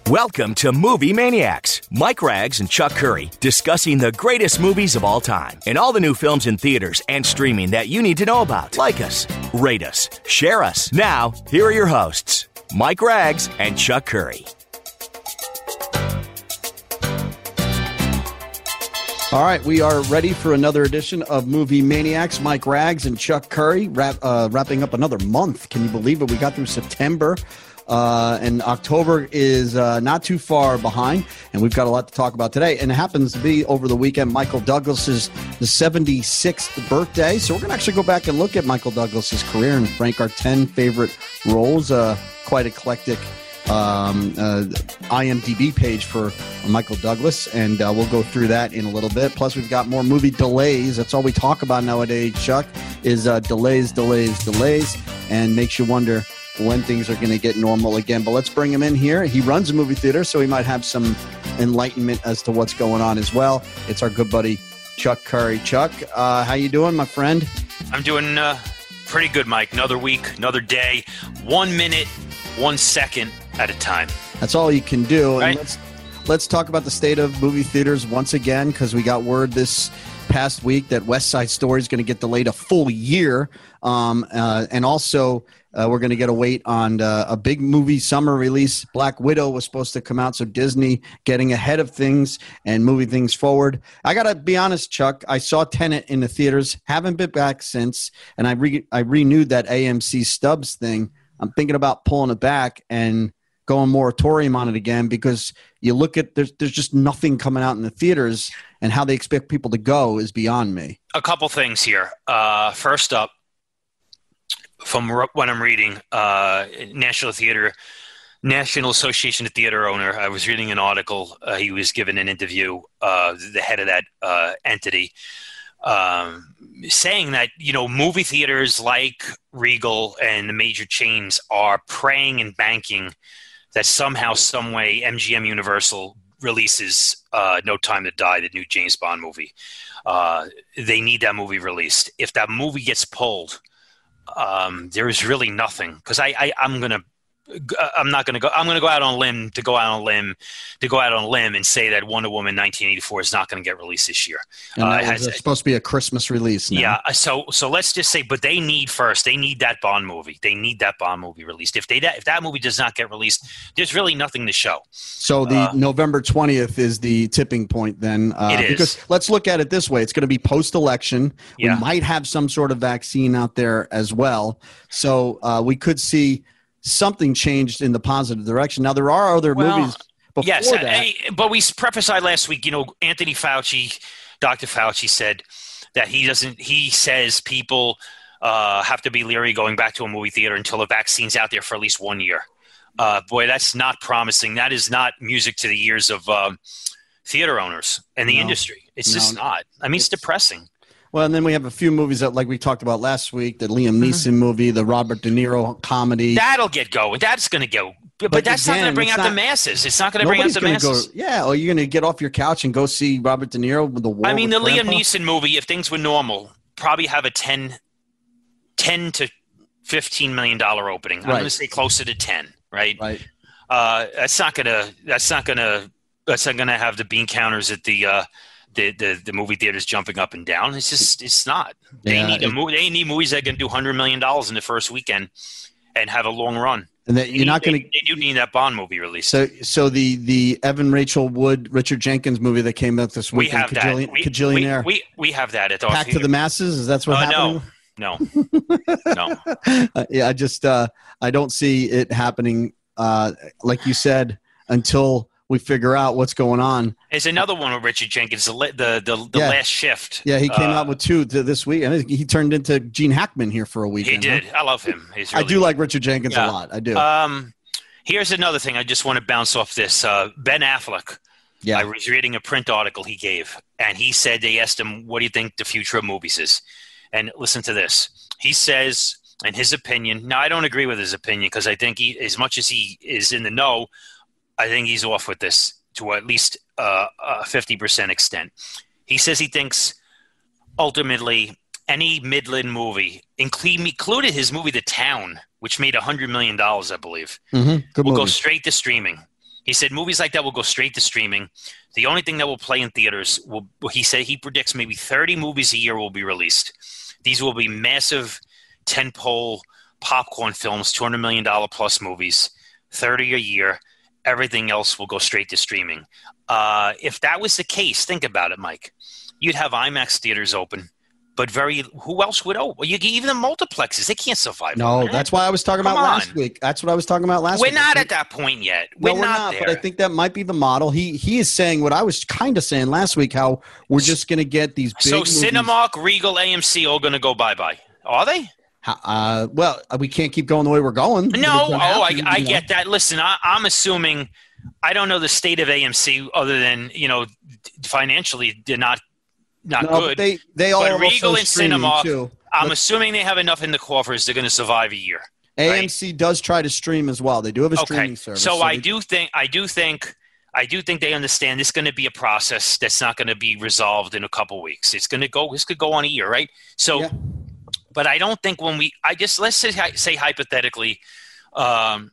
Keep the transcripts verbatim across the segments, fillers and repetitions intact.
Welcome to Movie Maniacs. Mike Rags and Chuck Curry discussing the greatest movies of all time and all the new films in theaters and streaming that you need to know about. Like us, rate us, share us. Now, here are your hosts, Mike Rags and Chuck Curry. All right, we are ready for another edition of Movie Maniacs. Mike Rags and Chuck Curry wrap, uh, wrapping up another month. Can you believe it? We got through September. Uh, and October is uh, not too far behind, and we've got a lot to talk about today. And it happens to be over the weekend Michael Douglas's the seventy-sixth birthday. So we're going to actually go back and look at Michael Douglas's career and rank our ten favorite roles. Uh, quite eclectic um, uh, I M D B page for Michael Douglas, and uh, we'll go through that in a little bit. Plus, we've got more movie delays. That's all we talk about nowadays, Chuck, is uh, delays, delays, delays, and makes you wonder when things are going to get normal again. But let's bring him in here. He runs a movie theater, so he might have some enlightenment as to what's going on as well. It's our good buddy, Chuck Curry. Chuck, uh, how you doing, my friend? I'm doing uh, pretty good, Mike. Another week, another day, one minute, one second at a time. That's all you can do. Right? And let's, let's talk about the state of movie theaters once again, because we got word this past week that West Side Story is going to get delayed a full year. Um, uh, and also... Uh, we're going to get a wait on uh, a big movie summer release. Black Widow was supposed to come out, so Disney getting ahead of things and moving things forward. I got to be honest, Chuck. I saw Tenet in the theaters. Haven't been back since, and I re- I renewed that A M C Stubs thing. I'm thinking about pulling it back and going moratorium on it again, because you look at there's there's just nothing coming out in the theaters, and how they expect people to go is beyond me. A couple things here. Uh, first up, from what I'm reading, uh, National Theater, National Association of Theater Owner, I was reading an article. Uh, he was given an interview, uh, the head of that uh, entity, um, saying that, you know, movie theaters like Regal and the major chains are praying and banking that somehow, some way, M G M Universal releases uh, No Time to Die, the new James Bond movie. Uh, they need that movie released. If that movie gets pulled, Um, there is really nothing, because I, I I'm gonna I'm not gonna go I'm gonna go out on a limb to go out on a limb to go out on a limb and say that Wonder Woman nineteen eighty-four is not going to get released this year. And that uh, was has, supposed to be a Christmas release now. Yeah, so so let's just say, but they need first they need that Bond movie. They need that Bond movie released. If they if that movie does not get released, there's really nothing to show. So the uh, November twentieth is the tipping point then. Uh, it is. Because let's look at it this way. It's going to be post-election. Yeah. We might have some sort of vaccine out there as well. So uh, we could see something changed in the positive direction. Now, there are other well, movies before yes, that. I, but we prophesied last week, you know, Anthony Fauci, Doctor Fauci said that he doesn't – he says people uh, have to be leery going back to a movie theater until a vaccine's out there for at least one year. Uh, boy, that's not promising. That is not music to the ears of um, theater owners and the no, industry. It's no, just not. I mean, it's, it's depressing. Well, and then we have a few movies that, like we talked about last week, the Liam Neeson mm-hmm. movie, the Robert De Niro comedy. That'll get going. That's going to go. But, but that's again, not going to bring out not, the masses. It's not going to bring out the masses. Go, yeah, or you're going to get off your couch and go see Robert De Niro with the war. I mean, the Grandpa? Liam Neeson movie, if things were normal, probably have a ten, ten to fifteen million dollars opening. I'm right. going to say closer to ten, right? Right. Uh, that's not going to. That's not going to. That's not going to have the bean counters at the. Uh, The, the the movie theaters jumping up and down. It's just it's not. They yeah, need a it, movie. They need movies that can do hundred million dollars in the first weekend and have a long run. And that you're need, not going to. They do need that Bond movie released. So so the the Evan Rachel Wood Richard Jenkins movie that came out this week. We have Kajillion, that. We, Kajillionaire. We, we we have that at our Packed to the masses. Is that's what uh, happening? No, no, no. uh, yeah, I just uh, I don't see it happening. Uh, like you said, until we figure out what's going on. There's another one with Richard Jenkins, the the the, the yeah. last shift. Yeah, he came uh, out with two to this week, and he turned into Gene Hackman here for a week. He did. Huh? I love him. He's really I do good. like Richard Jenkins yeah. a lot. I do. Um, here's another thing. I just want to bounce off this. Uh, Ben Affleck. Yeah. I was reading a print article he gave, and he said they asked him, "What do you think the future of movies is?" And listen to this. He says, in his opinion. Now, I don't agree with his opinion because I think he, as much as he is in the know, I think he's off with this to at least uh, a fifty percent extent. He says he thinks ultimately any Midland movie, included his movie The Town, which made one hundred million dollars, I believe, mm-hmm. Good will movie. go straight to streaming. He said movies like that will go straight to streaming. The only thing that will play in theaters will, he said he predicts maybe thirty movies a year will be released. These will be massive tentpole popcorn films, two hundred million dollars plus movies, thirty a year. Everything else will go straight to streaming. Uh, if that was the case, think about it, Mike. You'd have IMAX theaters open. But very, who else would open? You even the multiplexes, they can't survive. No, that's why I was talking Come about on. last week. That's what I was talking about last We're week. We're not at that point yet. We're, no, we're not, not there. But I think that might be the model. He he is saying what I was kind of saying last week, how we're just going to get these big So movies. Cinemark, Regal, A M C all going to go bye-bye. Are they? Uh, well, we can't keep going the way we're going. No, oh, I, to, I you know. get that. Listen, I, I'm assuming I don't know the state of A M C other than, you know, financially they're not not no, good. But they they all but Regal and Cinemark, too. I'm but, assuming they have enough in the coffers. They're going to survive a year. A M C right? does try to stream as well. They do have a okay. streaming service. So, so I they, do think I do think I do think they understand this is going to be a process that's not going to be resolved in a couple weeks. It's going to go. This could go on a year, right? So, yeah. but I don't think when we I just let's say, say hypothetically. Um,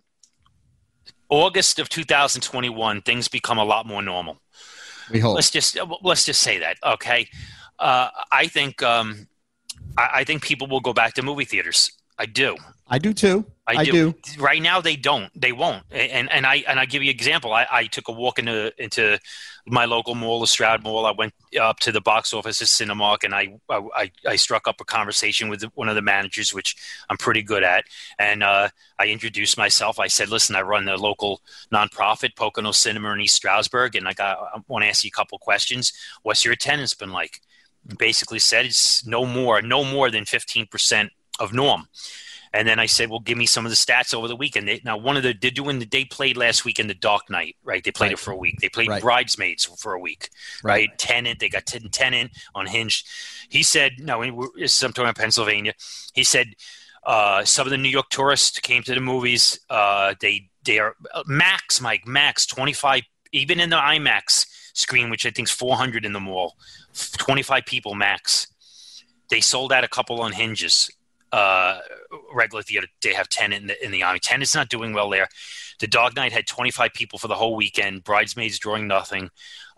August of two thousand twenty-one, things become a lot more normal. We hope. Let's just let's just say that, okay? Uh, I think um, I, I think people will go back to movie theaters. I do. I do too. I, I do. do. Right now, they don't. They won't. And and I and I give you an example. I, I took a walk into into my local mall, the Stroud Mall. I went up to the box office at Cinemark, and I I, I struck up a conversation with one of the managers, which I'm pretty good at. And uh, I introduced myself. I said, "Listen, I run the local nonprofit Pocono Cinema in East Stroudsburg, and I got I want to ask you a couple questions. What's your attendance been like?" Basically said it's no more, no more than fifteen percent of norm. And then I said, well, give me some of the stats over the weekend. They, now, one of the they're doing the they played last weekend The Dark Knight, right? They played right. it for a week. They played right. Bridesmaids for a week, right? right? Tenant, they got ten, Tenant on Hinge. He said, no, it's sometime in Pennsylvania. He said uh, some of the New York tourists came to the movies. Uh, they they are max, Mike, max twenty-five, even in the IMAX screen, which I think is four hundred in the mall, twenty-five people max. They sold out a couple on Hinges. Uh, regular theater, they have ten in the in the Army. ten is not doing well there. The Dark Knight had twenty-five people for the whole weekend. Bridesmaids drawing nothing.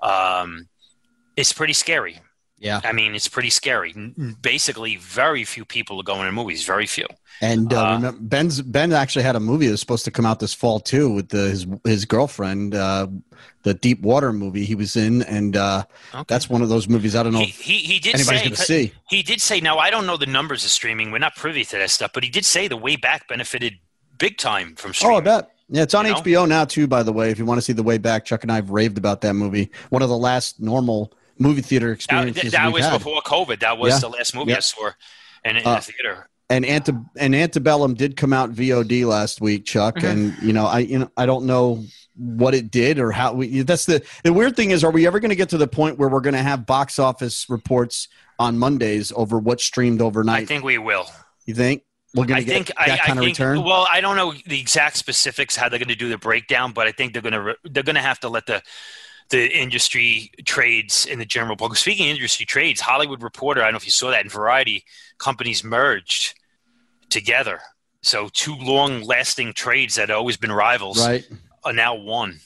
Um, it's pretty scary. Yeah, I mean, it's pretty scary. Basically, very few people are going to movies. Very few. And uh, uh, remember, Ben's Ben actually had a movie that was supposed to come out this fall too with the, his his girlfriend, uh, the Deep Water movie he was in, and uh, okay. that's one of those movies. I don't know he, if he, he did anybody's say, going to see. He did say. Now I don't know the numbers of streaming. We're not privy to that stuff, but he did say the Way Back benefited big time from streaming. Oh, I bet. Yeah, it's on you H B O know? now too. By the way, if you want to see The Way Back, Chuck and I have raved about that movie. One of the last normal movie theater experiences. That, that was had. before COVID. That was yeah. the last movie yeah. I saw in, in uh, the theater. And Ante and Antebellum did come out V O D last week, Chuck. Mm-hmm. And you know, I you know I don't know what it did or how we. That's the the weird thing is, are we ever going to get to the point where we're going to have box office reports on Mondays over what streamed overnight? I think we will. You think we're going I to get think, that I, kind I of think, return? Well, I don't know the exact specifics how they're going to do the breakdown, but I think they're going to they're going to have to let the. the industry trades in the general public. Speaking of industry trades, Hollywood Reporter, I don't know if you saw that, in Variety, companies merged together. So two long-lasting trades that had always been rivals right. are now one.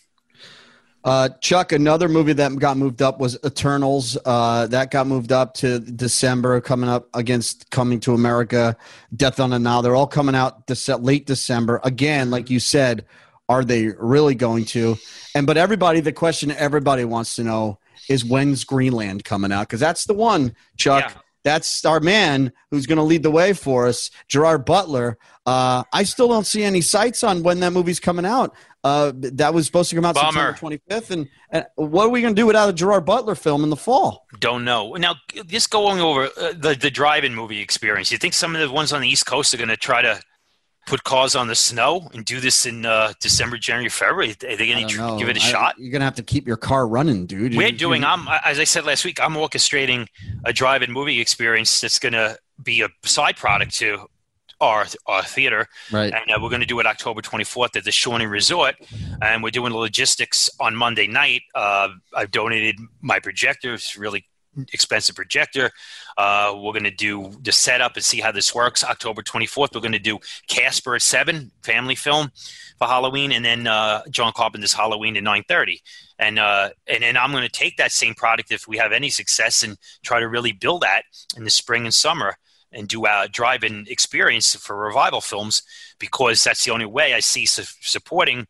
Uh, Chuck, another movie that got moved up was Eternals. Uh, that got moved up to December, coming up against Coming to America, Death on the Nile. They're all coming out Dece- late December. Again, like you said, are they really going to? And but everybody, the question everybody wants to know is when's Greenland coming out? Because that's the one, Chuck. Yeah. That's our man who's going to lead the way for us, Gerard Butler. Uh, I still don't see any sights on when that movie's coming out. Uh, that was supposed to come out Bummer. September twenty-fifth. And, and what are we going to do without a Gerard Butler film in the fall? Don't know. Now, just going over uh, the, the drive-in movie experience, you think some of the ones on the East Coast are going to try to put cars on the snow and do this in uh, December, January, February? Are they going to tr- give it a I, shot? You're going to have to keep your car running, dude. We're you're, doing, you're, I'm, as I said last week, I'm orchestrating a drive-in movie experience that's going to be a side product to our, our theater. Right. And uh, we're going to do it October twenty-fourth at the Shawnee Resort. And we're doing the logistics on Monday night. Uh, I've donated my projectors, really expensive projector. Uh, we're going to do the setup and see how this works. October twenty-fourth, we're going to do Casper at seven, family film for Halloween, and then uh, John Carpenter's Halloween at nine thirty. And uh, and then I'm going to take that same product if we have any success and try to really build that in the spring and summer and do a drive-in experience for revival films, because that's the only way I see su- supporting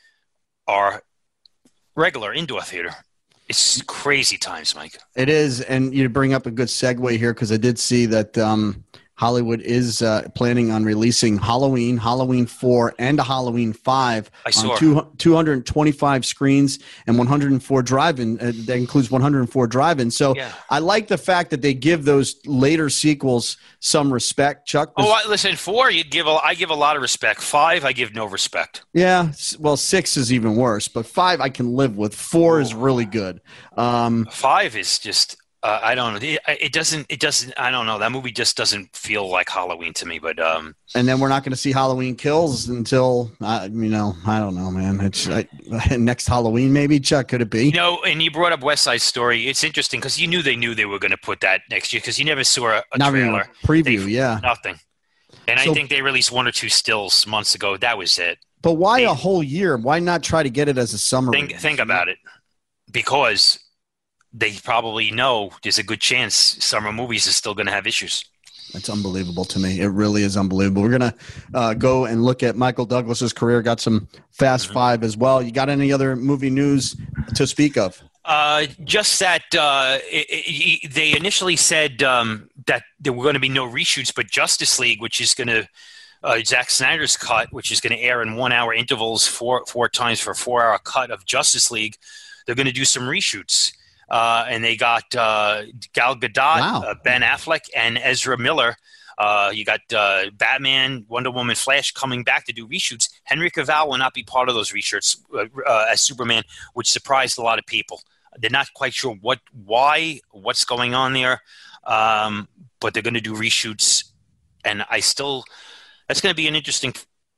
our regular indoor theater. It's crazy times, Mike. It is, and you bring up a good segue here because I did see that um, Hollywood is uh, planning on releasing Halloween, Halloween four, and a Halloween five I saw. on two, two hundred twenty-five screens and one hundred four drive-in. Uh, that includes one hundred four drive-in. So Yeah. I like the fact that they give those later sequels some respect, Chuck. Oh, I, listen, four, you give a, I give a lot of respect. Five, I give no respect. Yeah, s- well, six is even worse, but five I can live with. Four is really good. Um, Five is just, uh, I don't know. It, it doesn't, it doesn't, I don't know. That movie just doesn't feel like Halloween to me, but um, and then we're not going to see Halloween Kills until, uh, you know, I don't know, man. It's I, next Halloween, maybe, Chuck, could it be? you know, and you brought up West Side Story. It's interesting because you knew they knew they were going to put that next year because you never saw a, a Not even trailer. a preview, They- yeah. Nothing. And So- I think they released one or two stills months ago. That was it. But why They- a whole year? Why not try to get it as a summer Think, release? think about it. Because they probably know there's a good chance summer movies is still going to have issues. That's unbelievable to me. It really is unbelievable. We're going to uh, go and look at Michael Douglas's career. Got some Fast Mm-hmm. Five as well. You got any other movie news to speak of? Uh, just that uh, it, it, they initially said um, that there were going to be no reshoots, but Justice League, which is going to uh, Zack Snyder's cut, which is going to air in one-hour intervals four four times for a four-hour cut of Justice League, they're going to do some reshoots. Uh, and they got uh, Gal Gadot, Wow. uh, Ben Affleck, and Ezra Miller. Uh, you got uh, Batman, Wonder Woman, Flash coming back to do reshoots. Henry Cavill will not be part of those reshoots uh, uh, as Superman, which surprised a lot of people. They're not quite sure what, why, what's going on there, um, but they're going to do reshoots, and I still that's going to be an interesting,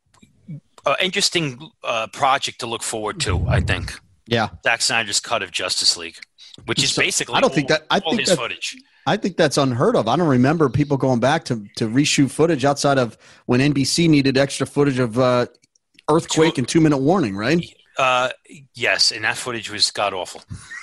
uh, interesting uh, project to look forward to. I think Yeah. Zack Snyder's cut of Justice League, which is So, basically I don't think all, that- I all think his that- footage. I think that's unheard of. I don't remember people going back to, to reshoot footage outside of when N B C needed extra footage of uh, Earthquake Two- and Two Minute Warning, right? Uh, yes, and that footage was god awful.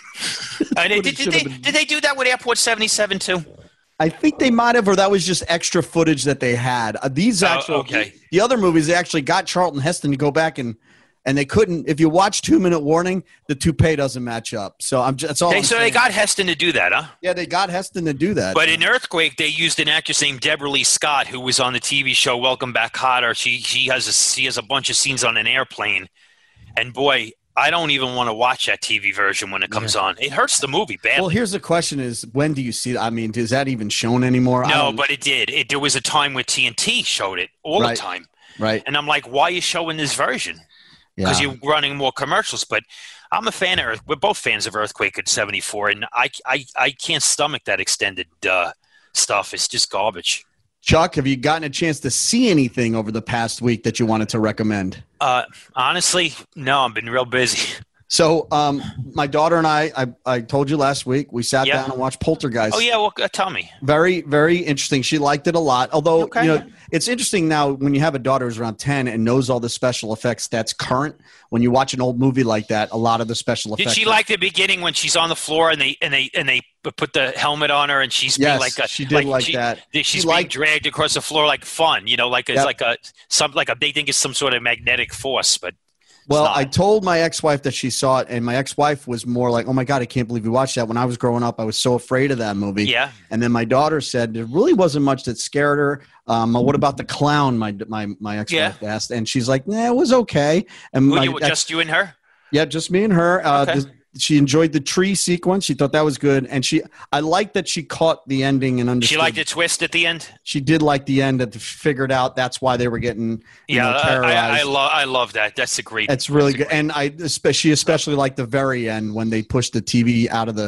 uh, did, did, should they, have been- did they do that with Airport seventy-seven too? I think they might have, or that was just extra footage that they had. Uh, these Oh, actual, okay. the, the other movies, they actually got Charlton Heston to go back and and they couldn't. If you watch Two Minute Warning, the toupee doesn't match up. So I'm just, that's all. Okay, I'm so saying. they got Heston to do that, huh? yeah, they got Heston to do that. But in Earthquake, they used an actress named Deborah Lee Scott, who was on the T V show Welcome Back, Kotter. She she has a she has a bunch of scenes on an airplane, and boy, I don't even want to watch that T V version when it comes on. It hurts the movie badly. well, here's the question: Is when do you see that? I mean, is that even shown anymore? I no, don't- but it did. It, there was a time where T N T showed it all Right. the time, right? and I'm like, why are you showing this version? Because Yeah. you're running more commercials. But I'm a fan of Earth. We're both fans of Earthquake at seventy-four, and I I, I can't stomach that extended uh, stuff. It's just garbage. Chuck, have you gotten a chance to see anything over the past week that you wanted to recommend? Uh, honestly, no. I've been real busy. So, um, my daughter and I, I, I told you last week, we sat Yeah. down and watched Poltergeist. Oh yeah, well, uh, tell me. Very, very interesting. She liked it a lot. Although, Okay. you know, it's interesting now when you have a daughter who's around ten and knows all the special effects that's current. When you watch an old movie like that, a lot of the special Did effects. she like the beginning when she's on the floor and they and they and they put the helmet on her and she's being Yes, like a, she did like that. She's She being liked- dragged across the floor like fun, you know, like it's Yep. like a some like a they think it's some sort of magnetic force, but Well, not. I told my ex-wife that she saw it, and my ex-wife was more like, "Oh my God, I can't believe you watched that." When I was growing up, I was so afraid of that movie. yeah. And then my daughter said there really wasn't much that scared her. Um, what about the clown? My my my ex-wife asked, and she's like, "Nah, it was okay." And Who my you, ex- just you and her? yeah, just me and her. Uh, Okay. the- she enjoyed the tree sequence. She thought that was good, and she I liked that she caught the ending and understood. She liked the twist at the end. She did like the end that figured out that's why they were getting you Yeah, know, I, terrorized. I, I love I love that. That's a great. It's really that's a good, and I especially especially like the very end when they pushed the T V out of the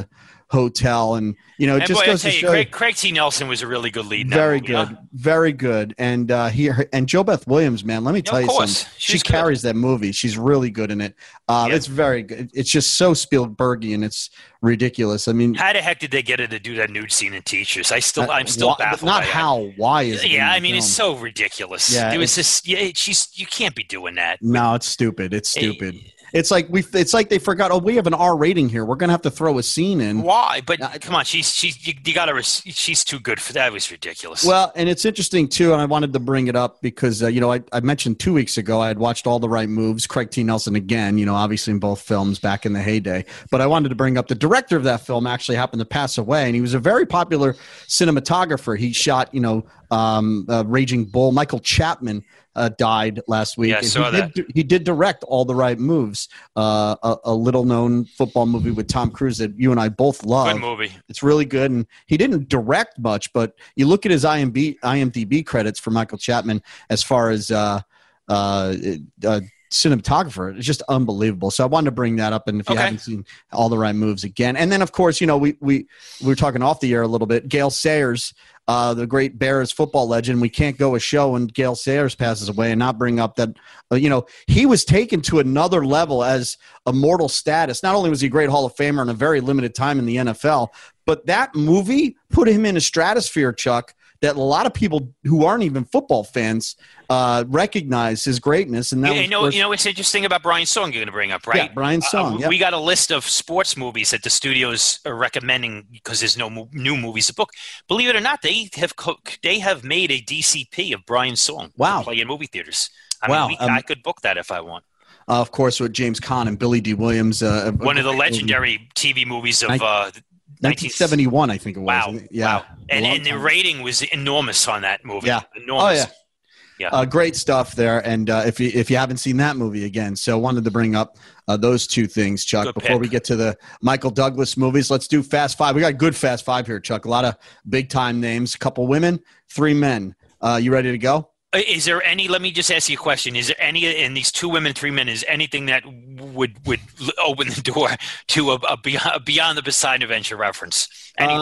hotel, and you know, it and just boy, goes I tell to you, show. Craig, Craig T. Nelson was a really good lead. In that Very movie, good, huh? very good, and uh, he and Jo Beth Williams, man, let me Yeah, tell of you course. something. She's She good. carries that movie. She's really good in it. Uh, Yeah. It's very good. It's just so Spielbergian. It's ridiculous. I mean, How the heck did they get her to do that nude scene in Teachers? I still, I'm still why- baffled. Not by that. how. Why is it? in Yeah, the I mean, it's film? so ridiculous. Yeah, it was it's- just, yeah, she's, you can't be doing that. No, it's stupid. It's stupid. Eh, It's like we. It's like they forgot. Oh, we have an R rating here. We're gonna have to throw a scene in. Why? But I- come on, she's she's you, you got to. She's too good for that. It was ridiculous. Well, and it's interesting too, and I wanted to bring it up because uh, you know I, I mentioned two weeks ago I had watched All the Right Moves, Craig T. Nelson again. You know, obviously in both films back in the heyday. But I wanted to bring up the director of that film actually happened to pass away, and he was a very popular cinematographer. He shot, you know, um, uh, Raging Bull. Michael Chapman uh, died last week. Yeah, I and saw he Did, he did direct All the Right Moves, uh, a, a little-known football movie with Tom Cruise that you and I both love. good movie. It's really good, and he didn't direct much, but you look at his I M D B credits for Michael Chapman as far as uh, uh, uh, cinematographer. It's just unbelievable. So I wanted to bring that up, and if you Okay. haven't seen All the Right Moves again, and then of course, you know, we we we were talking off the air a little bit. Gale Sayers, uh, the great Bears football legend. We can't go a show when Gale Sayers passes away and not bring up that, uh, you know, he was taken to another level as immortal status. Not only was he a great Hall of Famer in a very limited time in the N F L, but that movie put him in a stratosphere, Chuck, that a lot of people who aren't even football fans uh, recognize his greatness. And that Yeah, was you know, first- you know, it's interesting about Brian Song you're going to bring up, right? Yeah, Brian Song, Uh, yep. We got a list of sports movies that the studios are recommending because there's no mo- new movies to book. Believe it or not, they have co- they have made a D C P of Brian Song Wow. to play in movie theaters. I Wow, mean, we, um, I could book that if I want. uh, of course, with James Caan and Billy D. Williams. Uh, One of the great movie. legendary T V movies of Nin- uh, nineteen seventy-one, I think it was. Wow, Yeah. wow. And, A long and the time. rating was enormous on that movie. Yeah. Enormous. Oh, yeah. Yeah. Uh, great stuff there, and uh, if you if you haven't seen that movie again, so wanted to bring up uh, those two things, Chuck. Good before pick. we get to the Michael Douglas movies, let's do Fast Five. We got a good Fast Five here, Chuck. A lot of big time names, a couple women, three men. Uh, you ready to go? Is there any? Let me just ask you a question. Is there any in these two women, three men? Is anything that would would open the door to a, a beyond, a beyond the Poseidon Adventure reference? Anyway,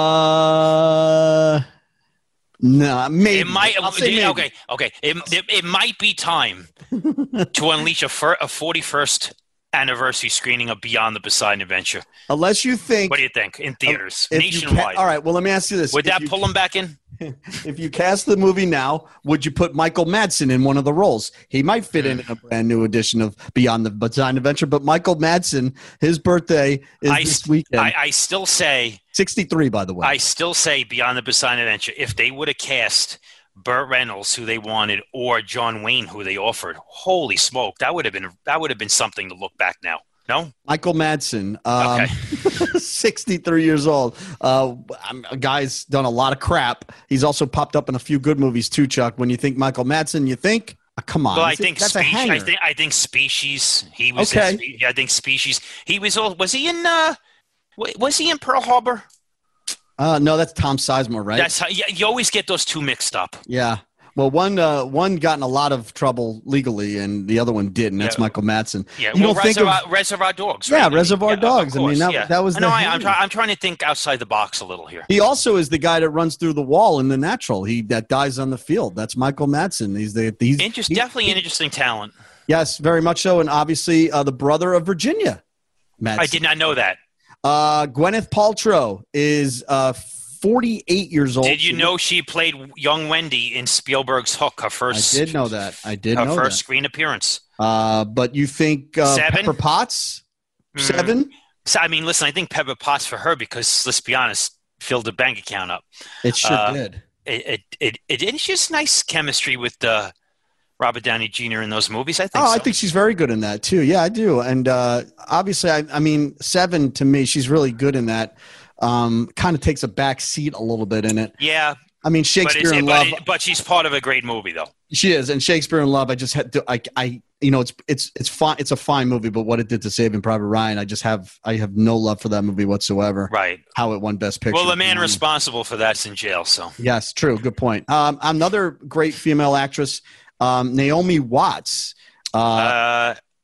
Uh, no, maybe. it might. I'll say maybe. Okay, okay. It, it it might be time to unleash a fir, a forty-first anniversary screening of Beyond the Poseidon Adventure. Unless you think. What do you think in theaters if you ca- nationwide? all right. Well, let me ask you this: Would If that you- pull them back in? If you cast the movie now, would you put Michael Madsen in one of the roles? He might fit in, in a brand new edition of Beyond the Poseidon Adventure, but Michael Madsen, his birthday is I, this weekend. I, I still say. sixty-three, by the way. I still say Beyond the Poseidon Adventure, if they would have cast Burt Reynolds, who they wanted, or John Wayne, who they offered, holy smoke, that would have been that would have been something to look back now. No? Michael Madsen, um, Okay. sixty-three years old. Uh, I'm- a guy's done a lot of crap. He's also popped up in a few good movies too, Chuck. When you think Michael Madsen, you think, oh, come on. Well, I Is it- think that's a species. I hanger. think I think Species. He was. Okay. In, Spe- I think Species. He was. all- Was he in? Uh, wa- was he in Pearl Harbor? Uh, no, that's Tom Sizemore, right? That's how. Yeah, you always get those two mixed up. Yeah. Well, one uh, one got in a lot of trouble legally, and the other one didn't. That's Yeah. Michael Madsen. Yeah. You well, don't think of Reservoir, Reservoir Dogs. Yeah, Right? Reservoir of Dogs. I mean, course, that- yeah. that was I know. the I, I'm, hand. try, I'm trying to think outside the box a little here. he also is the guy that runs through the wall in The Natural. He that dies on the field. That's Michael Madsen. He's the he's Interest, he- definitely an interesting talent. yes, very much so, and obviously uh, the brother of Virginia Madsen. I did not know that. Uh, Gwyneth Paltrow is uh, forty-eight years old. Did you She- know she played young Wendy in Spielberg's Hook? Her I first. did know that. I did Her know first that. screen appearance. Uh, but you think uh, Seven? Pepper Potts? Mm. Seven? So, I mean, listen, I think Pepper Potts for her because let's be honest, filled the bank account up. It sure Uh, did. It it it, it it's just nice chemistry with uh, Robert Downey Junior in those movies. I think. Oh, so. I think she's very good in that too. Yeah, I do. And uh, obviously, I, I mean, Seven to me, she's really good in that. Um, kind of takes a back seat a little bit in it. Yeah, I mean, but, Shakespeare it's, in but, Love. it, but she's part of a great movie, though. She is, and Shakespeare in Love. I just had to. I, I, you know, it's it's it's fine. It's a fine movie, but what it did to Saving Private Ryan, I just have I have no love for that movie whatsoever. Right. How it won Best Picture. Well, the man Um, responsible for that's in jail. So. Yes, true. Good point. Um, another great female actress, um, Naomi Watts. Uh, Uh,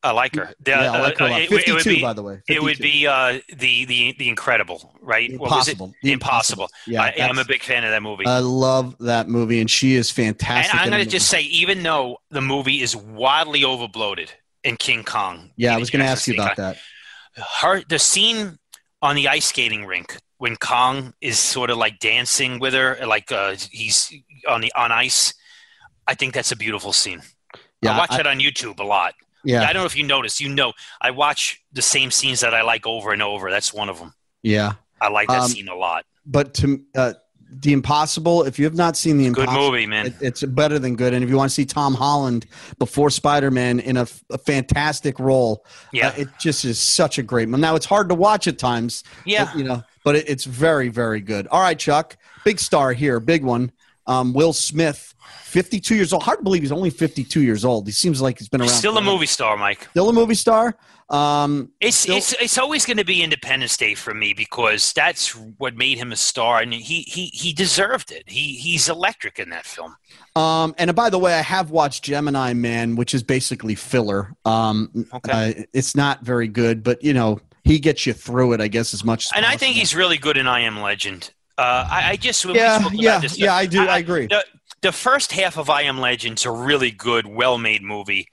I like her. The, yeah, I like her a uh, lot. it- it fifty-two, would be- by the way. It would fifty-two. be uh, the the the Incredible, right? The What was it? Impossible. The Impossible. Yeah, I, I'm a that's- big fan of that movie. I love that movie, and she is and fantastic. I'm in going the to just say, even though the movie is wildly overbloated in King Kong. Yeah, I Peter was going to Jackson's ask you King about Kong, that. her the scene on the ice skating rink when Kong is sort of like dancing with her, like uh, he's on the on ice. I think that's a beautiful scene. Yeah, I watch I- it on YouTube a lot. Yeah, I don't know if you noticed. You know, I watch the same scenes that I like over and over. That's one of them. yeah. I like that Um, scene a lot. But to uh, The Impossible, if you have not seen The Good Impossible, movie, man. it- it's better than good. And if you want to see Tom Holland before Spider-Man in a, a fantastic role, Yeah. uh, it just is such a great one. Now, it's hard to watch at times. Yeah. but, you know, but it, it's very, very good. All right, Chuck, big star here, big one. Um, Will Smith, fifty-two years old. Hard to believe he's only fifty-two years old. He seems like he's been around. Still a forever. movie star, Mike. Still a movie star. Um, It's Still- it's it's always going to be Independence Day for me because that's what made him a star, and he he he deserved it. He he's electric in that film. Um, and by the way, I have watched Gemini Man, which is basically filler. Um, Okay. uh, it's not very good, but you know, he gets you through it, I guess, as much as And I think possible. he's really good in I Am Legend. Uh, I, I just when we Yeah, spoke about yeah, this, yeah, I do, I agree. The, the first half of I Am Legend's a really good, well-made movie.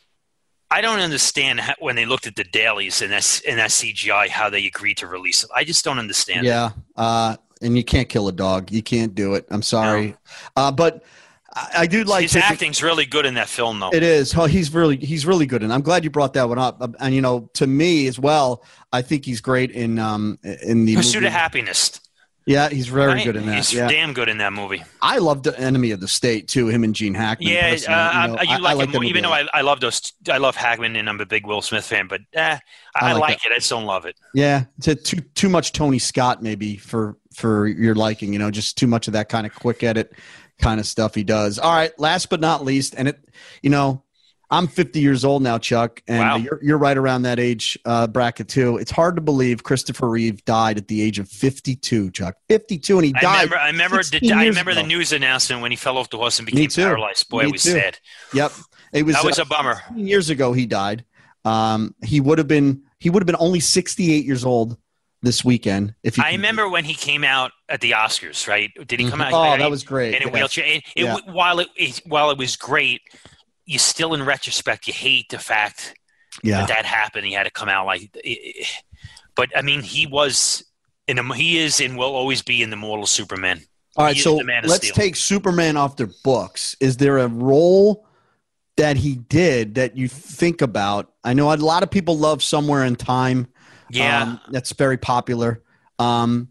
I don't understand how, when they looked at the dailies and that and that C G I how they agreed to release it. I just don't understand. it. Yeah, uh, and you can't kill a dog. You can't do it. I'm sorry, uh, but I, I do like His to- acting's really good in that film, though. It is. Oh, he's really he's really good, and I'm glad you brought that one up. Uh, And you know, to me as well, I think he's great in um in the Pursuit movie. of Happiness. Yeah, he's very Right? good in that. He's Yeah. damn good in that movie. I loved the Enemy of the State too. Him and Gene Hackman. Yeah, uh, personally, you know, I- you I- like I like him, them even though together. I, I love those. I love Hackman, and I'm a big Will Smith fan. But eh, I, I I like like, it. I just don't love it. Yeah, it's a too too much Tony Scott maybe for for your liking. You know, just too much of that kind of quick edit kind of stuff he does. All right, last but not least, and it, you know, I'm fifty years old now, Chuck, and Wow. you're you're right around that age uh, bracket too. It's hard to believe Christopher Reeve died at the age of fifty-two, Chuck. fifty-two, and he I died. remember. I remember. The, sixteen I years remember the ago. news announcement when he fell off the horse and Me became too. paralyzed. Boy, Me it was too. sad. Yep, it was. That was uh, a bummer. sixteen years ago he died. Um, he would have been he would have been only sixty-eight years old this weekend if he. I remember when he came out at the Oscars. Right? Did he come Mhm. out? Oh, I- that was great. In a Yes. wheelchair. And it, Yeah. While it, it while it was great, you still, in retrospect, you hate the fact Yeah. that that happened. He had to come out like. It, but I mean, he was in a, he is and will always be in the mortal Superman. All right, He is so the Man of let's Steel. take Superman off their books. Is there a role that he did that you think about? I know a lot of people love Somewhere in Time. Yeah. Um, that's very popular. Um,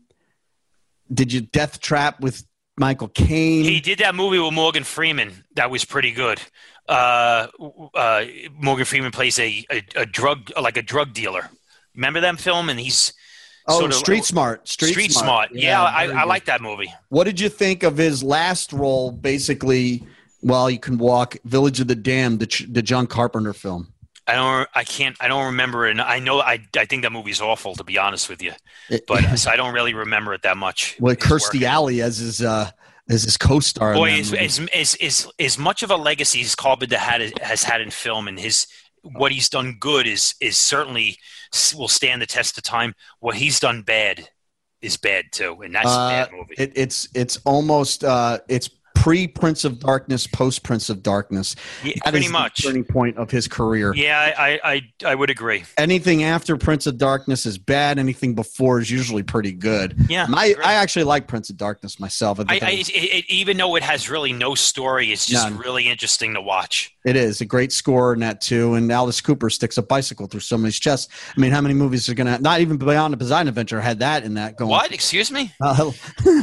did you Death Trap with Michael Caine? He did that movie with Morgan Freeman. That was pretty good. Uh, uh, Morgan Freeman plays a, a, a drug like a drug dealer. Remember that film? And he's oh, sort of- Street Smart. Street, Street, Smart. Yeah, I, very I good. like that movie. What did you think of his last role? Basically, While You Can Walk, Village of the Damned, the, Ch- the John Carpenter film. I don't. I can't. I don't remember it. And I know. I. I think that movie's awful, to be honest with you. It- But so I don't really remember it that much. With his Kirstie work. Alley as his uh, as his co-star. in Boy, that as, movie. as, as, as, as much of a legacy as Carpenter had has had in film, and his what he's done good is is certainly will stand the test of time. What he's done bad is bad too, and that's Uh, a bad movie. It, it's it's almost uh, it's pre Prince of Darkness, post Prince of Darkness. Yeah, That pretty is much. the turning point of his career. Yeah, I, I, I would agree. Anything after Prince of Darkness is bad. Anything before is usually pretty good. Yeah, And I, agree. I actually like Prince of Darkness myself. I I, think I, that it, was- it, even though it has really no story, it's just None. really interesting to watch. it is a great score in that too. And Alice Cooper sticks a bicycle through somebody's chest. I mean, how many movies are gonna? Not even Beyond the Poseidon Adventure had that in that going. What? Excuse me? Uh,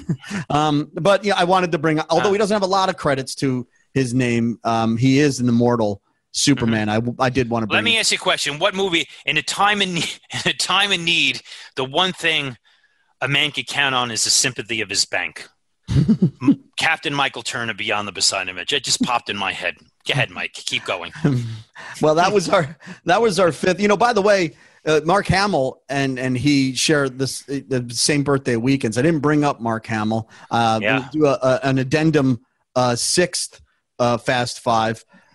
um, but yeah, I wanted to bring, although Uh. he doesn't have a lot of credits to his name, um, he is an immortal Superman. I, I did want to bring. Mm-hmm. Let me ask you a question. What movie, in a time in need, in a time of need, the one thing a man can count on is the sympathy of his bank? M- Captain Michael Turner, Beyond the Poseidon Adventure. It just popped in my head. Go ahead, Mike. Keep going. Well, that was our that was our fifth. You know, by the way, uh, Mark Hamill and and he shared this uh, the same birthday weekends. I didn't bring up Mark Hamill. Uh, Yeah. We'll do a, a, an addendum uh, sixth uh, Fast Five.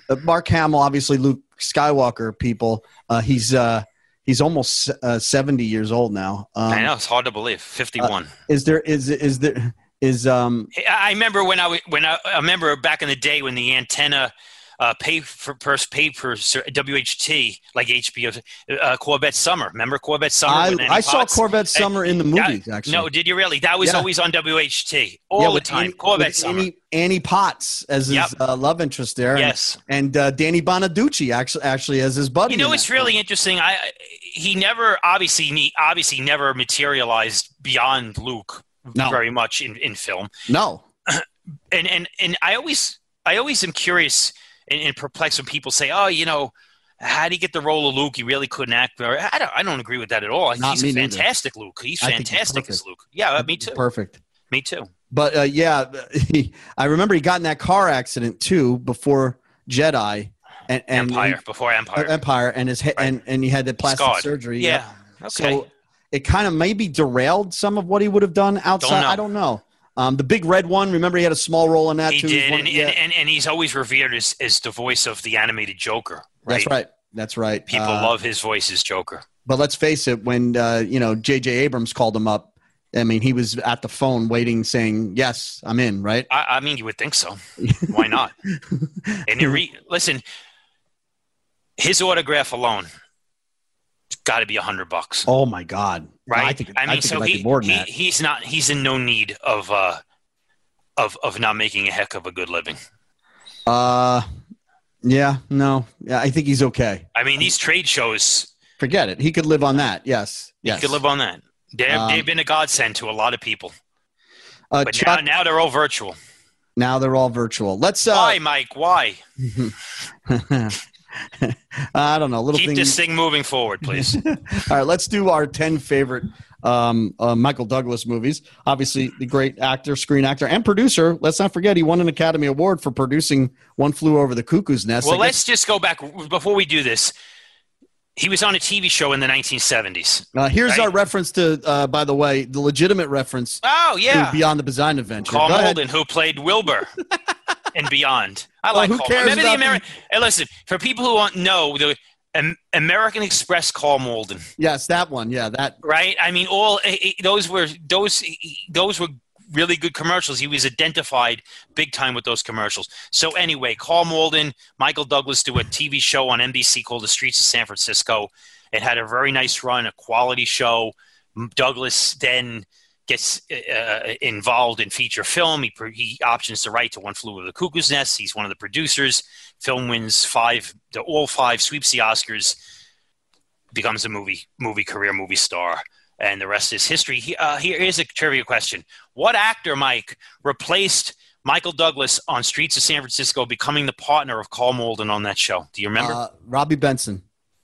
uh, Mark Hamill, obviously Luke Skywalker. People, uh, he's uh, he's almost uh, seventy years old now. Um, I know, it's hard to believe. fifty-one. Uh, is there is is there is um? I remember when I w- when I, I remember back in the day when the antenna. Uh, pay for purse, pay per W H T like H B O. Uh, Corvette Summer, remember Corvette Summer? I, with Annie I saw Potts? Corvette Summer in the movies. Yeah, actually, no, did you really? That was Yeah. always on W H T all yeah, the with time. Annie, Corvette with Summer. Annie, Annie Potts as his Yep. uh, love interest there. Yes, and, and uh, Danny Bonaducci actually actually as his buddy. you know, in it's that really film. interesting. I he never obviously he obviously never materialized beyond Luke No. very much in, in film. No, And and and I always I always am curious and, and perplexed when people say, "Oh, you know, how did he get the role of Luke? He really couldn't act." I don't I don't agree with that at all. Not He's me a neither. fantastic Luke. He's I think he's fantastic as perfect. Luke. Yeah, uh, me too. perfect. Me too. But uh, yeah, he, I remember he got in that car accident too before Jedi and, and Empire before Empire. uh, Empire, and his he- Right. and and he had the plastic Scarred. surgery. Yeah. Yep. Okay. So it kind of maybe derailed some of what he would have done outside. know. I don't know. Um, the big red one. Remember, he had a small role in that he too. did, One- and, yeah, and, and, and he's always revered as, as the voice of the animated Joker. Right? that's right. That's right. People Uh, love his voice as Joker. But let's face it, when uh, you know J J Abrams called him up, I mean, he was at the phone waiting, saying, "Yes, I'm in." Right? I, I mean, you would think so. Why not? And it re- listen, his autograph alone got to be a hundred bucks, Oh my God! right? I think. I mean, think so it might he, be more than he that. he's not he's in no need of uh of of not making a heck of a good living. Uh, yeah, no, yeah, I think he's okay. I mean, these trade shows, Forget it. He could live on that. Yes, you yes. could live on that. They've, Um, they've been a godsend to a lot of people, Uh, but Chuck, now now they're all virtual. now they're all virtual. Let's. Uh, Why, Mike? Why? I don't know. Little Keep thing. this thing moving forward, please. All right, let's do our ten favorite um, uh, Michael Douglas movies. Obviously, the great actor, screen actor, and producer. Let's not forget he won an Academy Award for producing One Flew Over the Cuckoo's Nest. Well, I let's guess- just go back before we do this. He was on a T V show in the nineteen seventies. uh, here's right? our reference to, uh, by the way, the legitimate reference Oh, yeah. to Beyond the Design Adventure. Carl Go ahead. Malden, who played Wilbur and Beyond. I Well, like who Carl. cares Remember the about American? Hey, listen, for people who don't know, the Am- American Express Carl Malden, Yes, that one. Yeah, that. right? I mean, all eh, eh, those were those those were really good commercials. He was identified big time with those commercials. So anyway, Carl Malden, Michael Douglas do a T V show on N B C called The Streets of San Francisco. It had a very nice run, a quality show. Douglas then gets uh, involved in feature film. He, he options the right to One Flew Over the Cuckoo's Nest. He's one of the producers. Film wins five, the all five, sweeps the Oscars, becomes a movie movie career movie star, and the rest is history. He, uh, here is a trivia question: what actor, Mike, replaced Michael Douglas on Streets of San Francisco, becoming the partner of Carl Malden on that show? Do you remember? Uh, Robbie Benson.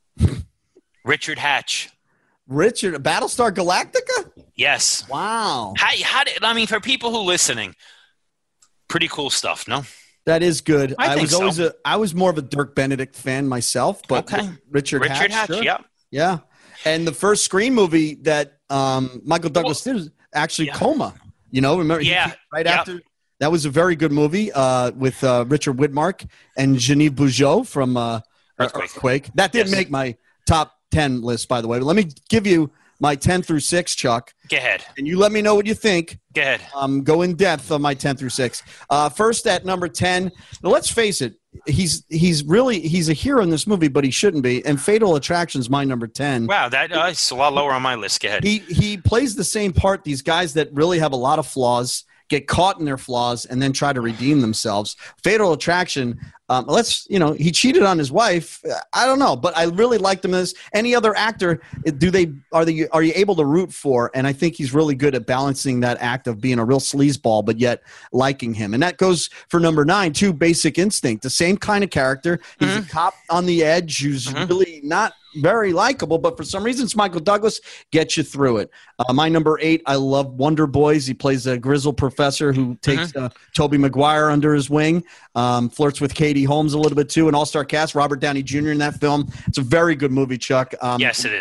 Richard Hatch. Richard, Battlestar Galactica? Yes. Wow. How, how did, I mean, for people who are listening, pretty cool stuff, no? That is good. I think was so. always a I was more of a Dirk Benedict fan myself, but Okay. Richard, Richard Hatch, sure. yeah. Yeah. And the first screen movie that um, Michael Douglas did was actually Yeah. Coma. You know, remember? he- Yeah. right Yep. after. That was a very good movie uh, with uh, Richard Widmark and Genevieve Bujold from uh, Earthquake. Earthquake. That didn't Yes. make my top ten list, by the way. But let me give you my ten through six, Chuck, Go ahead. and you let me know what you think. Go ahead. Um, go in depth on my ten through six. Uh, first at number ten. Now let's face it, he's he's really he's a hero in this movie, but he shouldn't be. And Fatal Attraction's my number ten. Wow, that uh, is a lot lower on my list. Go ahead. He he plays the same part. These guys that really have a lot of flaws get caught in their flaws and then try to redeem themselves. Fatal Attraction. Um, let's you know he cheated on his wife. I don't know, but I really liked him as any other actor. Do they are they are you able to root for? And I think he's really good at balancing that act of being a real sleazeball, but yet liking him. And that goes for number nine too. Basic Instinct, the same kind of character. He's Mhm. a cop on the edge who's Mhm. really not very likable, but for some reason, it's Michael Douglas gets you through it. Uh, my number eight, I love Wonder Boys. He plays a grizzled professor who takes uh, Tobey Maguire under his wing, um, flirts with Katie Holmes a little bit too. An all-star cast, Robert Downey Junior in that film. It's a very good movie, Chuck. Um, Yes, it is.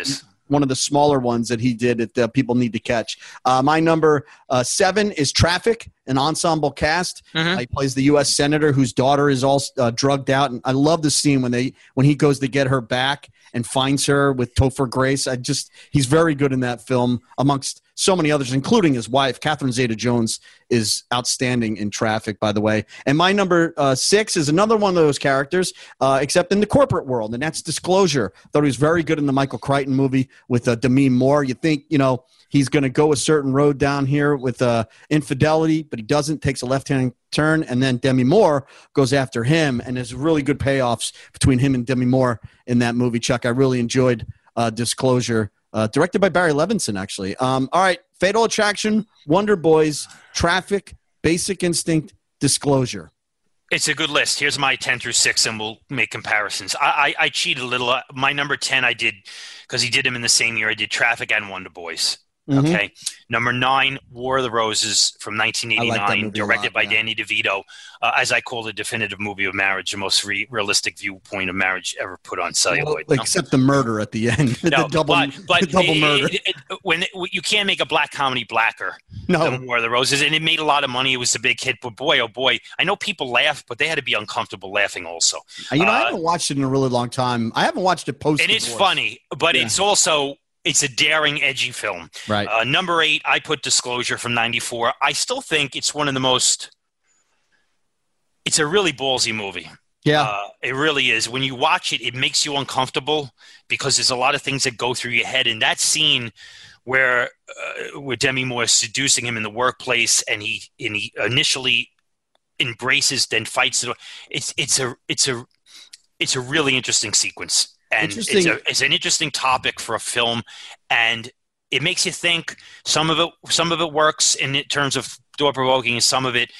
one of the smaller ones that he did that uh, people need to catch. Uh, my number uh, seven is Traffic, an ensemble cast. Mm-hmm. Uh, he plays the U S senator whose daughter is all uh, drugged out, and I love the scene when they when he goes to get her back and finds her with Topher Grace. I just he's very good in that film, amongst so many others, including his wife. Catherine Zeta-Jones is outstanding in Traffic, by the way. And my number uh, six is another one of those characters, uh, except in the corporate world, and that's Disclosure. Thought he was very good in the Michael Crichton movie with uh, Demi Moore. You think, you know, he's going to go a certain road down here with uh, infidelity, but he doesn't, takes a left-hand turn, and then Demi Moore goes after him, and there's really good payoffs between him and Demi Moore in that movie, Chuck. I really enjoyed uh, Disclosure. Uh, directed by Barry Levinson, actually. Um, all right, Fatal Attraction, Wonder Boys, Traffic, Basic Instinct, Disclosure. It's a good list. Here's my ten through six, and we'll make comparisons. I, I, I cheated a little. My number ten I did, because he did them in the same year, I did Traffic and Wonder Boys. Mm-hmm. Okay. Number nine, War of the Roses from nineteen eighty-nine, like directed lot, by yeah. Danny DeVito, uh, as I call the definitive movie of marriage, the most re- realistic viewpoint of marriage ever put on celluloid. Well, no? except the murder at the end. No, the double, but, but the double it, murder. It, it, when it, you can't make a black comedy blacker No. than War of the Roses, and it made a lot of money. It was a big hit, but boy, oh boy, I know people laugh, but they had to be uncomfortable laughing also. You know, I Uh, haven't watched it in a really long time. I haven't watched it post. and it's funny, but Yeah. it's also it's a daring, edgy film. Right. Uh, number eight, I put Disclosure from ninety-four. I still think it's one of the most. It's a really ballsy movie. Yeah. Uh, it really is. When you watch it, it makes you uncomfortable because there's a lot of things that go through your head. And that scene where uh, where Demi Moore is seducing him in the workplace, and he and he initially embraces, then fights it. It's it's a it's a it's a really interesting sequence, and it's Interesting. a, it's an interesting topic for a film, and it makes you think. Some of it some of it works in terms of thought provoking, and some of it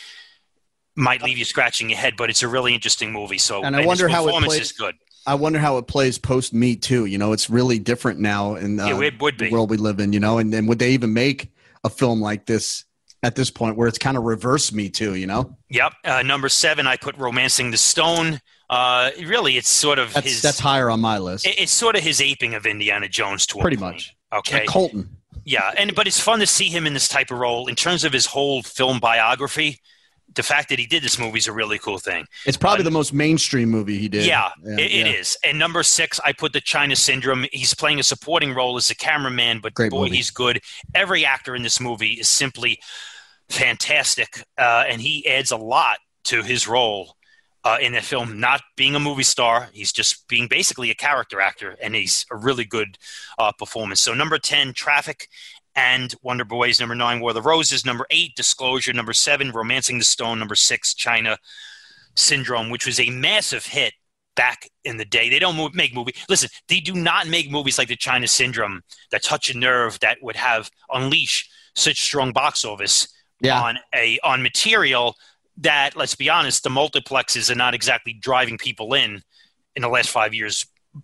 might leave you scratching your head. But it's a really interesting movie. So And I wonder his how it performance plays- is good. I wonder how it plays post Me Too. You know, it's really different now in uh, Yeah, it would be. the world we live in. You know, and, and would they even make a film like this at this point where it's kind of reverse Me Too? You know, Yep. Uh, number seven, I put Romancing the Stone. Uh, really, it's sort of that's his. that's higher on my list. it- It's sort of his aping of Indiana Jones to a Pretty point. much. Okay. Like Colton. Yeah, and but it's fun to see him in this type of role. In terms of his whole film biography, the fact that he did this movie is a really cool thing. It's probably Uh, the most mainstream movie he did. Yeah, it, it yeah. is. And number six, I put The China Syndrome. He's playing a supporting role as a cameraman, but Great boy, movie. he's good. Every actor in this movie is simply fantastic, uh, and he adds a lot to his role uh, in the film. Not being a movie star, he's just being basically a character actor, and he's a really good uh, performance. So number ten, Traffic and Wonder Boys. Number nine, War of the Roses. Number eight, Disclosure. Number seven, Romancing the Stone. Number six, China Syndrome, which was a massive hit back in the day. They don't move, make movies. Listen, they do not make movies like The China Syndrome that touch a nerve, that would have unleash such strong box office Yeah. on a on material that, let's be honest, the multiplexes are not exactly driving people in in the last five years.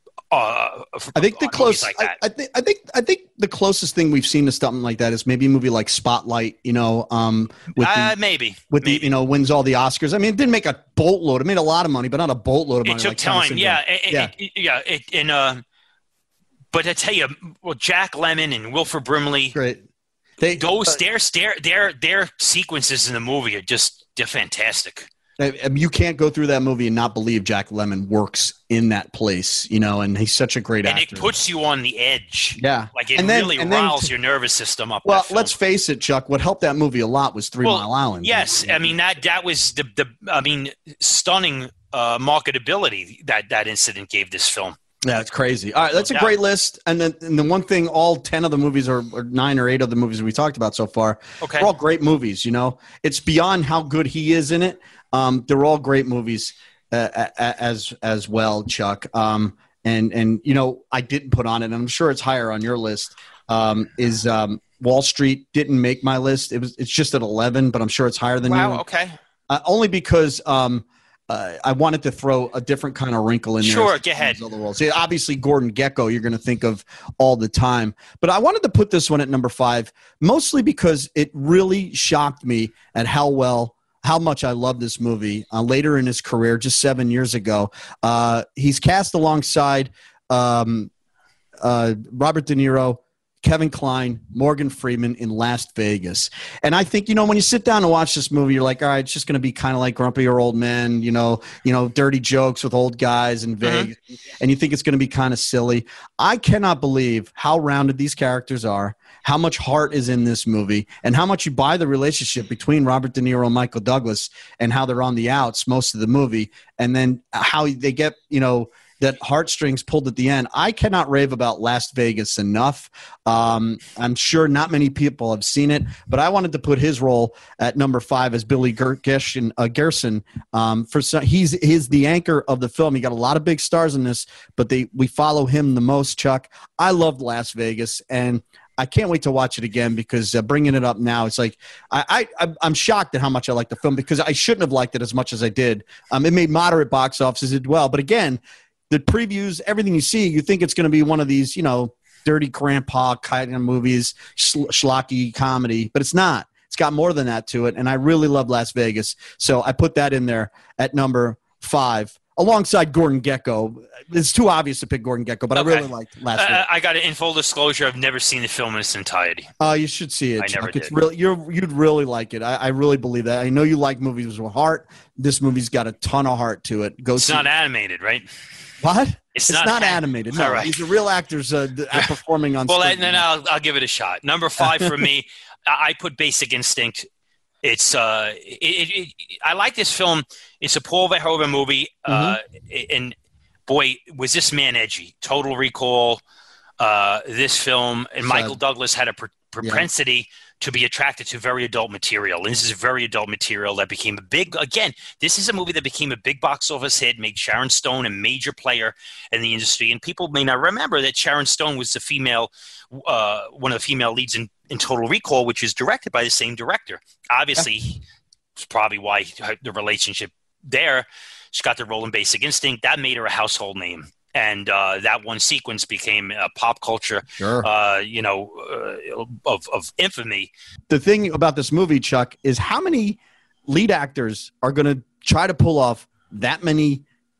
Uh, I think the on movies close. like I, that. I think. I think. I think the closest thing we've seen to something like that is maybe a movie like Spotlight. You know, um, with the, uh, maybe with maybe. the you know wins all the Oscars. I mean, it didn't make a boatload. It made a lot of money, but not a boatload of money. It took like China time, Syndrome. yeah, it, Yeah. it, it, yeah. It, and uh, but I tell you, well, Jack Lemmon and Wilford Brimley, Great. They those uh, their their their their sequences in the movie are just they're fantastic. I mean, you can't go through that movie and not believe Jack Lemmon works in that place. You know, and he's such a great And actor. it puts you on the edge. yeah, Like it And then- really and then riles to- your nervous system up. Well, that film. let's face it, Chuck. What helped that movie a lot was Three Well, Mile Island. Yes, I mean that that was the the I mean stunning uh, marketability that that incident gave this film. Yeah, it's crazy. All right, that's a Yeah. great list. And then and the one thing, all ten of the movies, or, or nine or eight of the movies we talked about so far, Okay. they're all great movies. You know, it's beyond how good he is in it. Um, they're all great movies uh, a- a- as as well, Chuck. Um, and and you know, I didn't put on it, and I'm sure it's higher on your list. Um, is um, Wall Street didn't make my list. It was it's just at eleven, but I'm sure it's higher than Wow. you. Okay. Uh, only because um, uh, I wanted to throw a different kind of wrinkle in there. Sure, go ahead. Other roles. See, obviously, Gordon Gekko, you're going to think of all the time. But I wanted to put this one at number five, mostly because it really shocked me at how well, how much I love this movie. Uh, later in his career, just seven years ago, uh, he's cast alongside um, uh, Robert De Niro, Kevin Kline, Morgan Freeman in Las Vegas. And I think, you know, when you sit down and watch this movie, you're like, all right, it's just going to be kind of like Grumpy or Old Men, you know, you know, dirty jokes with old guys in Vegas. Mm-hmm. And you think it's going to be kind of silly. I cannot believe how rounded these characters are, how much heart is in this movie, and how much you buy the relationship between Robert De Niro and Michael Douglas and how they're on the outs most of the movie. And then how they get, you know, that heartstrings pulled at the end. I cannot rave about Las Vegas enough. Um, I'm sure not many people have seen it, but I wanted to put his role at number five as Billy Gershon. Uh, Gerson. Um, for some, he's he's the anchor of the film. He got a lot of big stars in this, but they we follow him the most. Chuck, I loved Las Vegas, and I can't wait to watch it again because uh, bringing it up now, it's like I, I I'm shocked at how much I like the film because I shouldn't have liked it as much as I did. Um, it made moderate box offices, it did well, but again, the previews, everything you see, you think it's going to be one of these, you know, dirty grandpa kind of movies, schl- schlocky comedy, but it's not. It's got more than that to it, and I really love Las Vegas, so I put that in there at number five. Alongside Gordon Gekko. It's too obvious to pick Gordon Gekko, but okay. I really liked Las Vegas. Uh, I got it in full disclosure. I've never seen the film in its entirety. Oh, uh, you should see it. I Chuck. never It's did. really, you're, you'd really like it. I, I really believe that. I know you like movies with heart. This movie's got a ton of heart to it. Go it's see not it. animated, right? What? It's, it's not, not an- animated. No, right. these are real actors uh, performing on well, stage. Well, then I'll, I'll give it a shot. Number five for me, I put Basic Instinct. It's uh, it, it, it, I like this film. It's a Paul Verhoeven movie, uh, mm-hmm. and boy, was this man edgy. Total Recall, uh, this film, and Michael uh, Douglas had a pr- propensity yeah. to be attracted to very adult material. And this is very adult material that became a big. Again, this is a movie that became a big box office hit, made Sharon Stone a major player in the industry. And people may not remember that Sharon Stone was the female, uh, one of the female leads in. in Total Recall, which is directed by the same director. Obviously, yeah. it's probably why the relationship there. She got the role in Basic Instinct. That made her a household name. And uh, that one sequence became a pop culture, sure. uh, you know, uh, of, of infamy. The thing about this movie, Chuck, is how many lead actors are going to try to pull off that many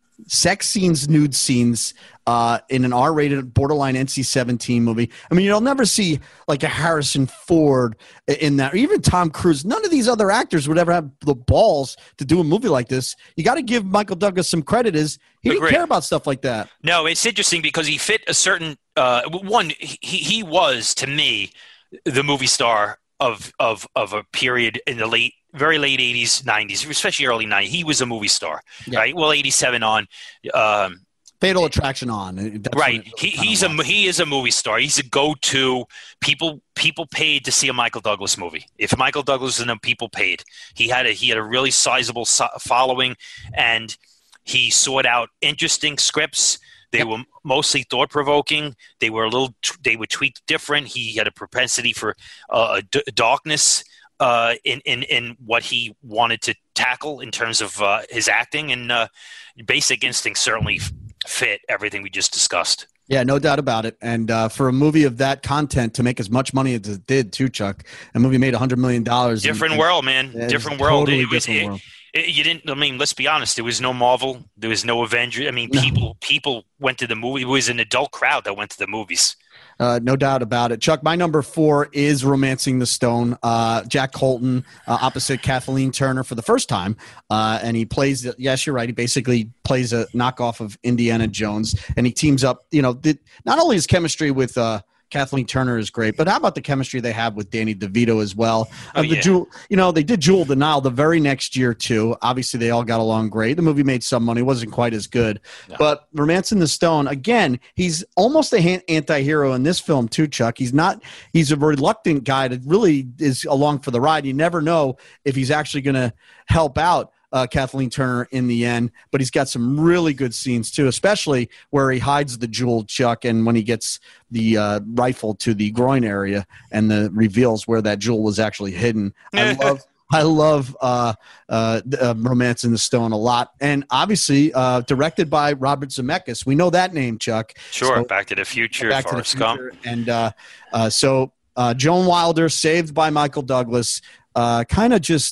sex scenes, nude scenes uh, in an R-rated, borderline N C seventeen movie. I mean, you'll never see like a Harrison Ford in that, or even Tom Cruise. None of these other actors would ever have the balls to do a movie like this. You got to give Michael Douglas some credit. Is he Agreed. Didn't care about stuff like that. No, it's interesting because he fit a certain uh, one. He he was to me the movie star of of of a period in the late. Very late eighties, nineties, especially early nineties. He was a movie star, yeah. right? Well, eighty-seven on. Um, Fatal Attraction on. That's right. He, he's a he is a movie star. He's a go-to. People people paid to see a Michael Douglas movie. If Michael Douglas was in them, people paid. He had a he had a really sizable following, and he sought out interesting scripts. They yep. were mostly thought-provoking. They were a little. They were tweaked different. He had a propensity for uh, d- darkness. Uh, in, in, in what he wanted to tackle in terms of uh, his acting, and uh, Basic Instinct certainly f- fit everything we just discussed. Yeah, no doubt about it. And uh, for a movie of that content to make as much money as it did, too, Chuck, a movie made one hundred million dollars. Different and, world, man. Yeah, different world. Totally it was, different it, world. It, you didn't. I mean, let's be honest. There was no Marvel. There was no Avengers. I mean, No. people people went to the movie. It was an adult crowd that went to the movies. Uh, no doubt about it. Chuck, my number four is Romancing the Stone. Uh, Jack Colton uh, opposite Kathleen Turner for the first time. Uh, and he plays, yes, you're right. He basically plays a knockoff of Indiana Jones. And he teams up, you know, the, not only his chemistry with uh, Kathleen Turner is great, but how about the chemistry they have with Danny DeVito as well? Oh, uh, the yeah. Jewel, you know, they did Jewel of the Nile the very next year, too. Obviously, they all got along great. The movie made some money. It wasn't quite as good. No. But Romancing the Stone, again, he's almost a han- anti-hero in this film, too, Chuck. He's not – he's a reluctant guy that really is along for the ride. You never know if he's actually going to help out Uh, Kathleen Turner in the end, but he's got some really good scenes too, especially where he hides the jewel, Chuck, and when he gets the uh, rifle to the groin area and the reveals where that jewel was actually hidden. I love, I love uh, uh, uh, Romancing the Stone a lot, and obviously uh, directed by Robert Zemeckis. We know that name, Chuck. Sure, So, Back to the Future, Back to the Forrest Gump. Future, and uh, uh, so uh, Joan Wilder, saved by Michael Douglas, uh, kind of just.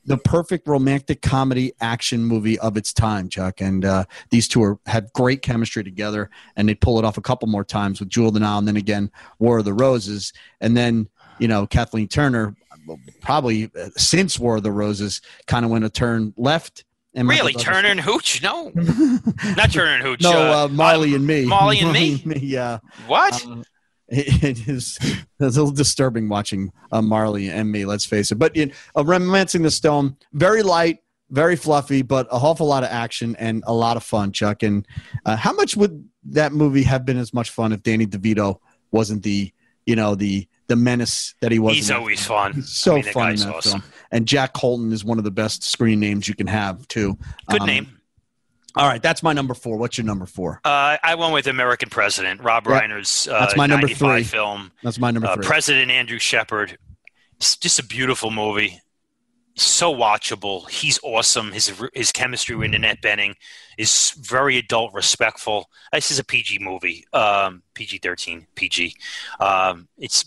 the perfect romantic comedy action movie of its time, Chuck. And uh, these two are, have great chemistry together, and they pull it off a couple more times with Jewel of the Nile, and then again, War of the Roses. And then, you know, Kathleen Turner, probably since War of the Roses, kind of went a turn left. And really, Turner and Hooch? No, not Turner and Hooch. No, uh, uh, Marley um, and Me. Marley and Me. Yeah. What? Uh, it, it is it's a little disturbing watching uh, Marley and Me. Let's face it. But you know, uh, Romancing the Stone, very light, very fluffy, but a awful lot of action and a lot of fun, Chuck. And uh, how much would that movie have been as much fun if Danny DeVito wasn't the, you know, the the menace that he was? He's always fun. He's so I mean, fun in that awesome. film. And Jack Colton is one of the best screen names you can have, too. Good um, name. All right, that's my number four. What's your number four? Uh, I went with American President, Rob Yep. Reiner's uh, That's my number three. film. That's my number Uh, three. President Andrew Shepard. It's just a beautiful movie. So watchable. He's awesome. His his chemistry with Annette Bening is very adult, respectful. This is a P G movie, um, P G thirteen, P G. Um, it's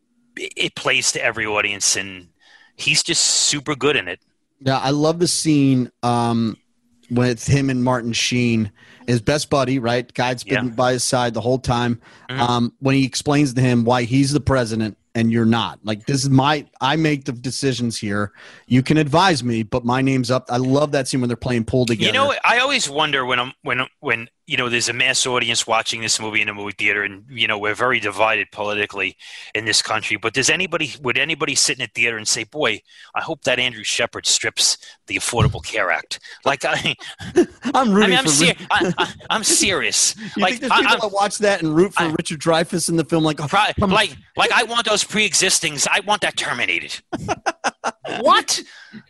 it plays to every audience, and he's just super good in it. Yeah, I love the scene um, with him and Martin Sheen, his best buddy, right? Guy's been Yeah. by his side the whole time. Mhm. Um, when he explains to him why he's the president and you're not. Like, this is my – I make the decisions here. You can advise me, but my name's up. I love that scene when they're playing pool together. You know, I always wonder when I'm when when you know there's a mass audience watching this movie in a movie theater, and you know we're very divided politically in this country. But does anybody would anybody sit in a theater and say, "Boy, I hope that Andrew Shepard strips the Affordable Care Act"? Like I, I'm I rooting mean, I'm for ser- Ri- I, I, I'm serious. You like think there's I, people I'm, that watch that and root for I- Richard Dreyfuss in the film? Like, oh, Pri- come on. like, like I want those pre-existings. I want that terminated. What?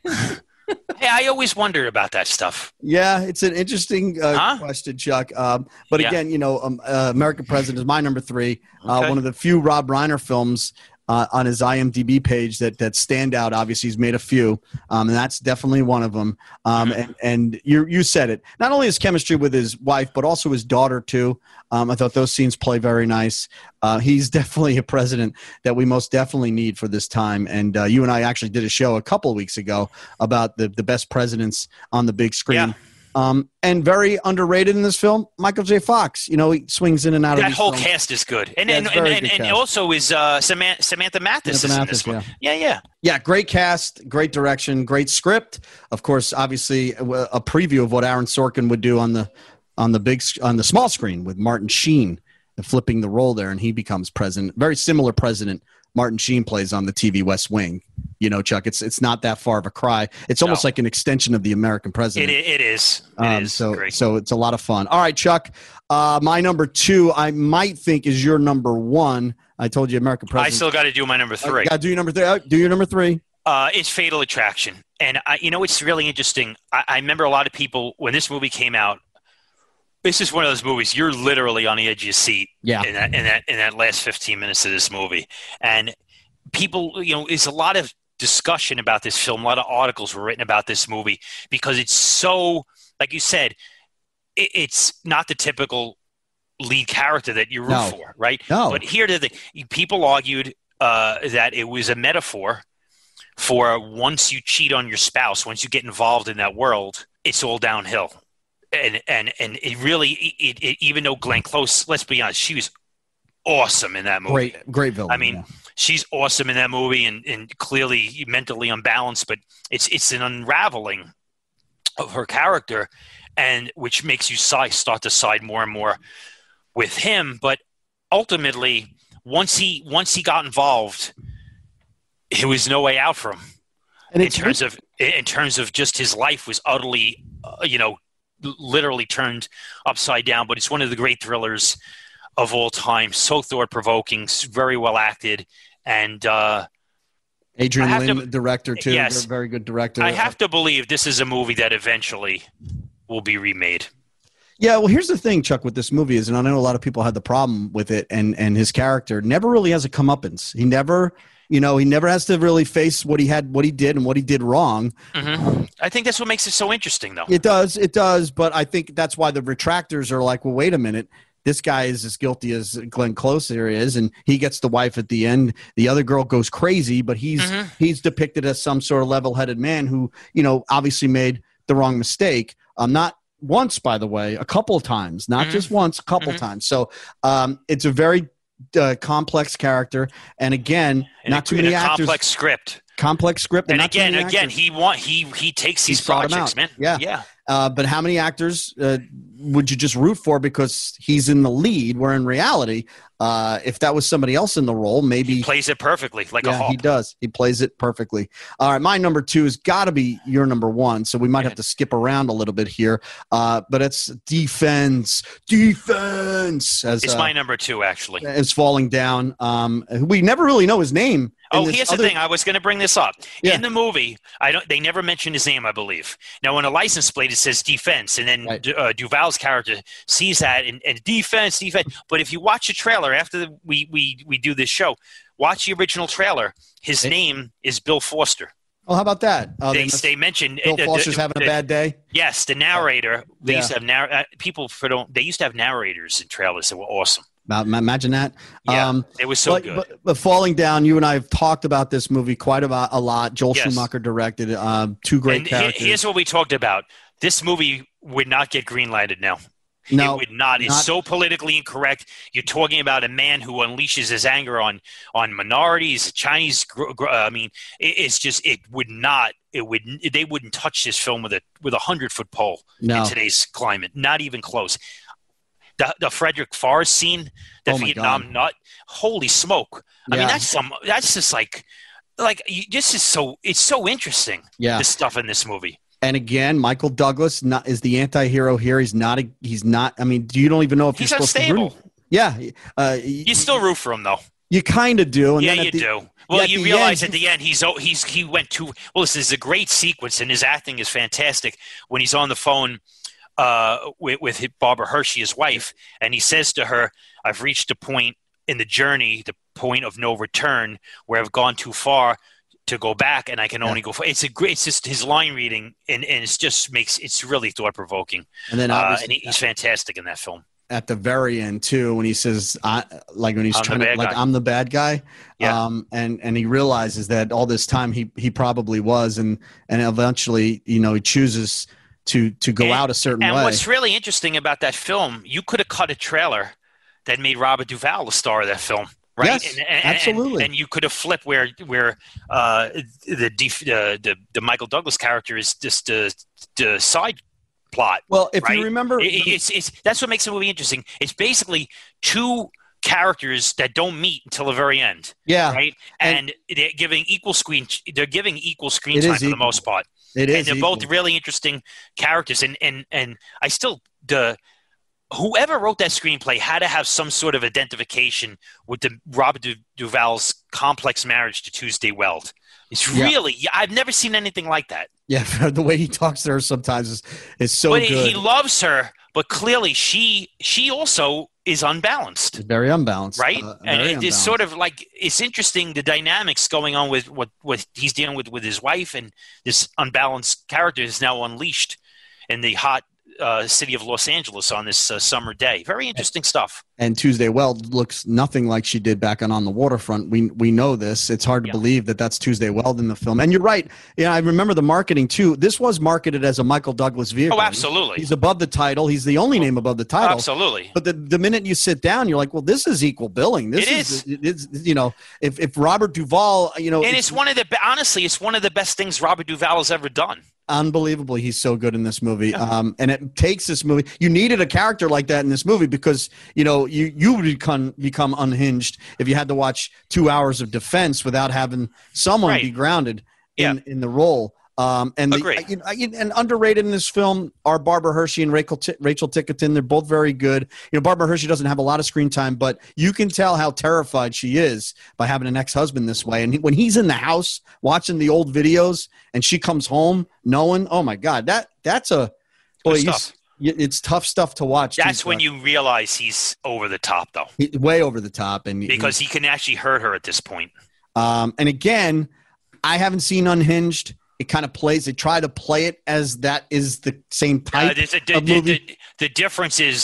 Hey, I always wondered about that stuff. Yeah, it's an interesting uh, Huh? question, Chuck. Um, but Yeah. again, you know, um, uh, American President is my number three. Uh, Okay. One of the few Rob Reiner films uh, on his I M D B page that that stand out. Obviously, he's made a few, um, and that's definitely one of them. Um, Mm-hmm. and and you you said it. Not only his chemistry with his wife, but also his daughter too. Um, I thought those scenes play very nice. Uh, he's definitely a president that we most definitely need for this time. And uh, you and I actually did a show a couple of weeks ago about the the best presidents on the big screen. Yeah. Um, and very underrated in this film, Michael J. Fox. You know, he swings in and out of That these whole films. cast is good, and Yeah, and, it's and, very and, good and cast. also is uh, Samantha, Samantha Mathis Samantha is in this Mathis, one. Yeah, yeah. Yeah, great cast, great direction, great script. Of course, obviously, a a preview of what Aaron Sorkin would do on the on the big sc- on the small screen with Martin Sheen flipping the role there, and he becomes president. Very similar president Martin Sheen plays on the T V West Wing. You know, Chuck, it's it's not that far of a cry. It's almost No. like an extension of the American It, president. it is. It Um, is so, great. so it's a lot of fun. All right, Chuck. Uh, my number two, I might think, is your number one. I told you, American I president. still got to do my number three. Got to do your number three. Uh, Do your number three. Uh, it's Fatal Attraction, and I, you know it's really interesting. I, I remember a lot of people when this movie came out. This is one of those movies you're literally on the edge of your seat Yeah. in that in that in that last fifteen minutes of this movie, and people, you know, there's a lot of discussion about this film. A lot of articles were written about this movie because it's so, like you said, it, it's not the typical lead character that you root No. for, right? No. But here, the people argued uh, that it was a metaphor for once you cheat on your spouse, once you get involved in that world, it's all downhill. And and and it really, it, it, even though Glenn Close, let's be honest, she was awesome in that movie. Great, great villain. I mean, yeah. she's awesome in that movie, and, and clearly mentally unbalanced. But it's it's an unraveling of her character, and which makes you side, start to side more and more with him. But ultimately, once he once he got involved, there was no way out for him. And In it's terms of in terms of just his life was utterly, uh, you know, literally turned upside down. But it's one of the great thrillers of all time. So thought provoking, very well acted, and uh, Adrian I have Lynn, to- director too. Yes. Very good director. I have to believe this is a movie that eventually will be remade. Yeah, well, here's the thing, Chuck, with this movie is, and I know a lot of people had the problem with it, and and his character never really has a comeuppance. He never, you know, he never has to really face what he had, what he did, and what he did wrong. hmm I think that's what makes it so interesting, though. It does, it does, but I think that's why the retractors are like, well, wait a minute, this guy is as guilty as Glenn Close there is, and he gets the wife at the end. The other girl goes crazy, but he's mm-hmm. he's depicted as some sort of level-headed man who, you know, obviously made the wrong mistake. Um, not once, by the way, a couple of times, not mm-hmm. just once, a couple mm-hmm. times. So um, it's a very uh, complex character, and again, and not a, too many a actors. Complex script. Complex script, and, and again, again, he want he he takes these projects, man. Yeah, yeah. Uh, but how many actors uh, would you just root for because he's in the lead? Where in reality, uh, if that was somebody else in the role, maybe he plays it perfectly, like yeah, a hawk. He does. He plays it perfectly. All right, my number two has got to be your number one, so we might have to skip around a little bit here. Uh, but it's defense, defense. As, it's uh, my number two, actually. Is falling down. Um, we never really know his name. Oh, here's the other- thing. I was going to bring this up. Yeah. In the movie, I don't. They never mention his name, I believe. Now, on a license plate, it says defense, and then Right. uh, Duval's character sees that and, and defense, defense. But if you watch the trailer after the, we, we, we do this show, watch the original trailer. His It- name is Bill Foster. Oh, how about that? Oh, They, must- they mentioned Bill uh, Foster's the, having a the- bad day. Yes, the narrator. They Yeah. used to have narr- uh, people for don't. They used to have narrators in trailers that were awesome. Ma- ma- Imagine that. Yeah, um, it was so but, good. But, but Falling Down, you and I have talked about this movie quite about a lot. Joel Yes. Schumacher directed. Um, two great and he- characters. here's what we talked about. This movie would not get greenlighted now. no, it would not. It's not- so politically incorrect. You're talking about a man who unleashes his anger on on minorities, Chinese. Gr- gr- I mean, it, it's just it would not. It would. They wouldn't touch this film with a with a hundred foot pole No. in today's climate. Not even close. The the Frederick Forrest scene, the Oh my Vietnam God. nut. Holy smoke! I Yeah. mean, that's some. That's just like, like you, this is so. It's so interesting. Yeah. The stuff in this movie. And again, Michael Douglas not, is the anti-hero here. He's not. A, he's not. I mean, you don't even know if He's you're supposed unstable. to root. Yeah, uh, You still root for him though. you kind of do. And Yeah, then you at the, do. Well, at you the realize end- at the end he's oh, he's he went too. Well, this is a great sequence, and his acting is fantastic when he's on the phone uh, with, with Barbara Hershey, his wife, and he says to her, "I've reached a point in the journey, the point of no return, where I've gone too far to go back, and I can only go for." It's a great. It's just his line reading, and and it's just makes it's really thought provoking. And then uh, obviously and he, he's fantastic in that film. at the very end too, when he says, I, like when he's I'm the trying to, bad like, guy. I'm the bad guy. Yeah. Um, and, and he realizes that all this time he, he probably was, and, and eventually, you know, he chooses to, to go And- out a certain And way. what's really interesting about that film, you could have cut a trailer that made Robert Duvall the star of that film, right? Yes, and, and, absolutely. And, and you could have flipped where where uh, the, def- uh, the the Michael Douglas character is just the the side plot. Well, if right? you remember, It- it's it's that's what makes the movie interesting. It's basically two characters that don't meet until the very end, yeah, right? And- And, they're giving equal screen. They're giving equal screen It time is for the equal. most part. it And is. they're equal. both really interesting characters, and and and I still the whoever wrote that screenplay had to have some sort of identification with the Robert Du- Duvall's complex marriage to Tuesday Weld. It's Yeah. really I've never seen anything like that. Yeah, the way he talks to her sometimes is, is so but good. he loves her, but clearly she she also is unbalanced. It's very unbalanced, Right, uh, and very it is unbalanced. sort of like it's interesting the dynamics going on with what what he's dealing with with his wife, and this unbalanced character is now unleashed in the hot uh, city of Los Angeles on this uh, summer day. Very interesting stuff. And Tuesday Weld looks nothing like she did back on On the Waterfront. We we know this. It's hard to Yeah. believe that that's Tuesday Weld in the film. And you're right. Yeah, I remember the marketing too. This was marketed as a Michael Douglas vehicle. Oh, absolutely, He's above the title. He's the only name above the title. absolutely. But the, the minute you sit down, you're like, well, this is equal billing. This It is, It's, you know, if, if Robert Duvall, you know, And it's one of the be- honestly, it's one of the best things Robert Duvall has ever done. unbelievable. He's so good in this movie. Um, and it takes this movie. You needed a character like that in this movie because, you know, you, you would become, become unhinged if you had to watch two hours of defense without having someone Right. be grounded in, Yeah. in the role. Um, and, the, Agreed. you know, and underrated in this film are Barbara Hershey and Rachel, T- Rachel Tickerton. They're both very good. You know, Barbara Hershey doesn't have a lot of screen time, but you can tell how terrified she is by having an ex-husband this way. And he, when he's in the house watching the old videos and she comes home knowing, oh my God, that that's a boy. Good you- stuff. you- It's tough stuff to watch. That's too, when uh, you realize he's over the top, though, he- way over the top, and because he can actually hurt her at this point. Um, and again, I haven't seen Unhinged. It kind of plays. They try to play it as that is the same Uh, type there's a- the, of the, movie. the, the difference is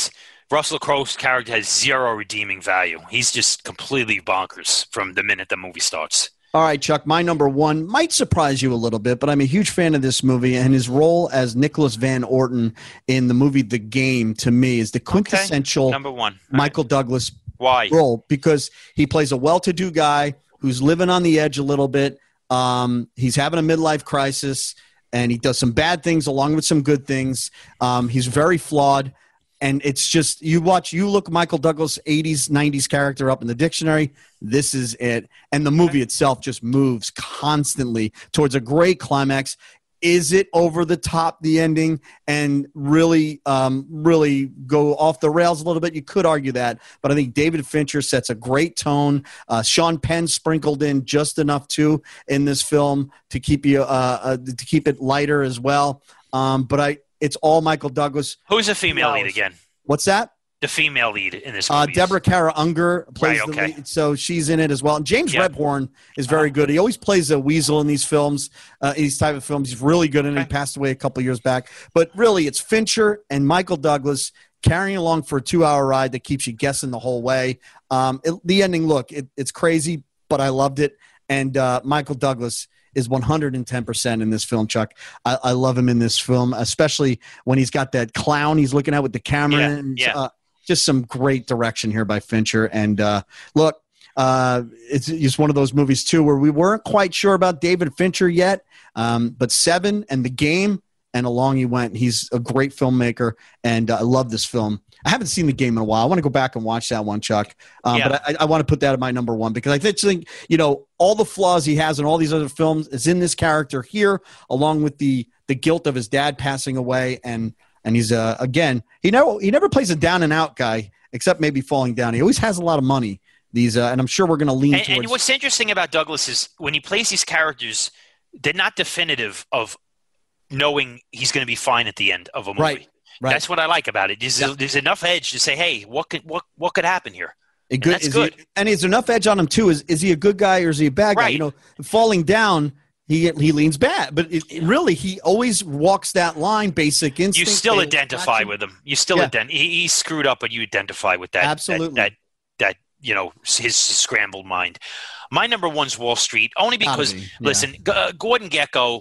Russell Crowe's character has zero redeeming value. He's just completely bonkers from the minute the movie starts. All right, Chuck, my number one might surprise you a little bit, but I'm a huge fan of this movie, and his role as Nicholas Van Orton in the movie The Game, to me, is the quintessential okay. number one. Michael right. Douglas Why? role, because he plays a well-to-do guy who's living on the edge a little bit. Um, he's having a midlife crisis, and he does some bad things along with some good things. Um, he's very flawed. And it's just, you watch, you look Michael Douglas eighties, nineties character up in the dictionary. This is it. And the movie itself just moves constantly towards a great climax. Is it over the top, the ending, and really, um, really go off the rails a little bit? You could argue that. But I think David Fincher sets a great tone. Uh, Sean Penn sprinkled in just enough, too, in this film to keep you uh, uh, to keep it lighter as well. Um, but I. It's all Michael Douglas. Who's the female lead again? What's that? The female lead in this movie. Uh, Deborah Kara Unger plays right, okay. the lead, so she's in it as well. And James yep. Rebhorn is very good. He always plays a weasel in these films, uh, these type of films. He's really good in it. Okay. He passed away a couple years back. But really, it's Fincher and Michael Douglas carrying along for a two-hour ride that keeps you guessing the whole way. Um, it, the ending, look, it, it's crazy, but I loved it. And uh, Michael Douglas is one hundred ten percent in this film, Chuck. I, I love him in this film, especially when he's got that clown he's looking at with the camera. Yeah, and, yeah. Uh, just some great direction here by Fincher. And uh, look, uh, it's just one of those movies, too, where we weren't quite sure about David Fincher yet. Um, but Seven and The Game, and along he went. He's a great filmmaker, and uh, I love this film. I haven't seen The Game in a while. I want to go back and watch that one, Chuck. Um, yeah. But I, I want to put that at my number one because I think, you know, all the flaws he has in all these other films is in this character here, along with the the guilt of his dad passing away. And and he's, uh, again, he never, he never plays a down and out guy, except maybe Falling Down. He always has a lot of money. These, uh, and I'm sure we're going to lean and, towards. And what's interesting about Douglas is when he plays these characters, they're not definitive of knowing he's going to be fine at the end of a movie. Right. Right. That's what I like about it. There's, yeah. there's enough edge to say, hey, what could what what could happen here? A good, and that's is good. He, and there's enough edge on him too. Is is he a good guy or is he a bad guy? Right. You know, Falling Down, he he leans bad, but it, it really he always walks that line. Basic instinct. You still they identify with him. You still yeah. ident- he, he screwed up, but you identify with that. Absolutely. That, that, that you know his scrambled mind. My number one's Wall Street, only because be. yeah. listen, G- uh, Gordon Gekko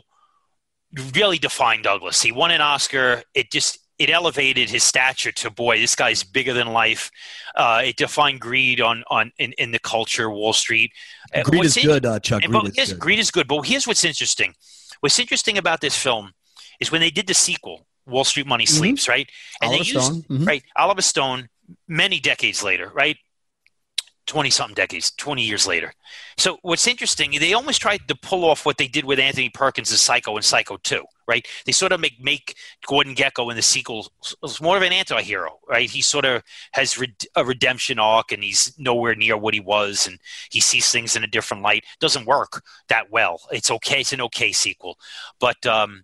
really defined Douglas. He won an Oscar. It just it elevated his stature to, boy, this guy's bigger than life. Uh, it defined greed on on in, in the culture, Wall Street. Uh, Greed what's is in- good, uh, Chuck. and, Greed but is yes, good. greed is good. But here's what's interesting. What's interesting about this film is when they did the sequel, Wall Street Money Mm-hmm. Sleeps, right? And Oliver they used Stone. Mhm. right Oliver Stone many decades later, right? twenty-something decades, twenty years later. So what's interesting, they almost tried to pull off what they did with Anthony Perkins' Psycho and Psycho two, right? They sort of make make Gordon Gekko in the sequel more of an anti-hero, right? He sort of has red- a redemption arc, and he's nowhere near what he was, and he sees things in a different light. Doesn't work that well. It's okay. It's an okay sequel. But um,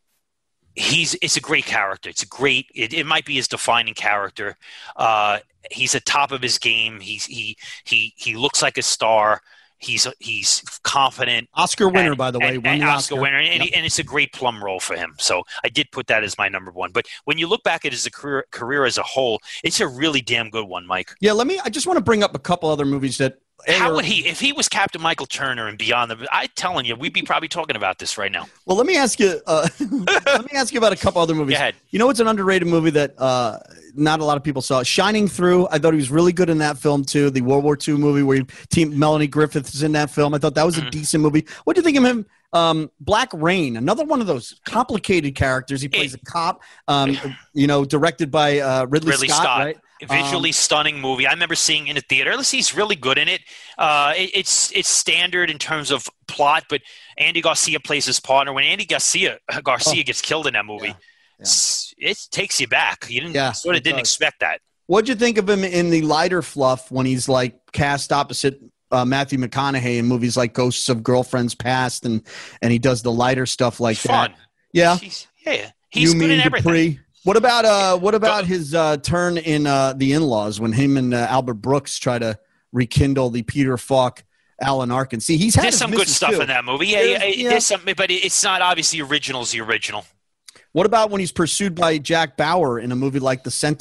he's it's a great character. It's a great – it, it might be his defining character. Uh He's at top of his game. He's he he he looks like a star. He's he's confident. Oscar winner, and, by the way. and, won and the Oscar, Oscar winner, and, Yep. he, and it's a great plum role for him. So I did put that as my number one. But when you look back at his career career as a whole, it's a really damn good one, Mike. Yeah, let me – I just want to bring up a couple other movies that – How would he, if he was Captain Michael Turner and Beyond the, I'm telling you, we'd be probably talking about this right now. Well, let me ask you. Uh, let me ask you about a couple other movies. Go ahead. You know, it's an underrated movie that uh, not a lot of people saw. Shining Through. I thought he was really good in that film too. The World War Two movie where he, team Melanie Griffith is in that film. I thought that was a Mhm. decent movie. What do you think of him? Um, Black Rain, another one of those complicated characters. He plays a cop. Um, you know, directed by uh, Ridley, Ridley Scott, Scott. right? Visually Um, stunning movie. I remember seeing it in the theater. Listen, he's really good in it. Uh, it. It's it's standard in terms of plot, but Andy Garcia plays his partner. When Andy Garcia Garcia Oh. gets killed in that movie, Yeah. Yeah. s- it takes you back. You didn't Yeah, sort of it didn't does. expect that. What'd you think of him in the lighter fluff when he's like cast opposite uh, Matthew McConaughey in movies like Ghosts of Girlfriends Past, and and he does the lighter stuff like It's fun. that? Yeah, He's, yeah, he's you good mean in everything. Dupree? What about uh? What about Go- his uh, turn in uh, The In-Laws when him and uh, Albert Brooks try to rekindle the Peter Falk, Alan Arkin? See, he's had There's his some good misses, stuff too. in that movie. Yeah, yeah, There's- yeah. there's some, but it's not obviously original's the original. What about when he's pursued by Jack Bauer in a movie like The Sentinel?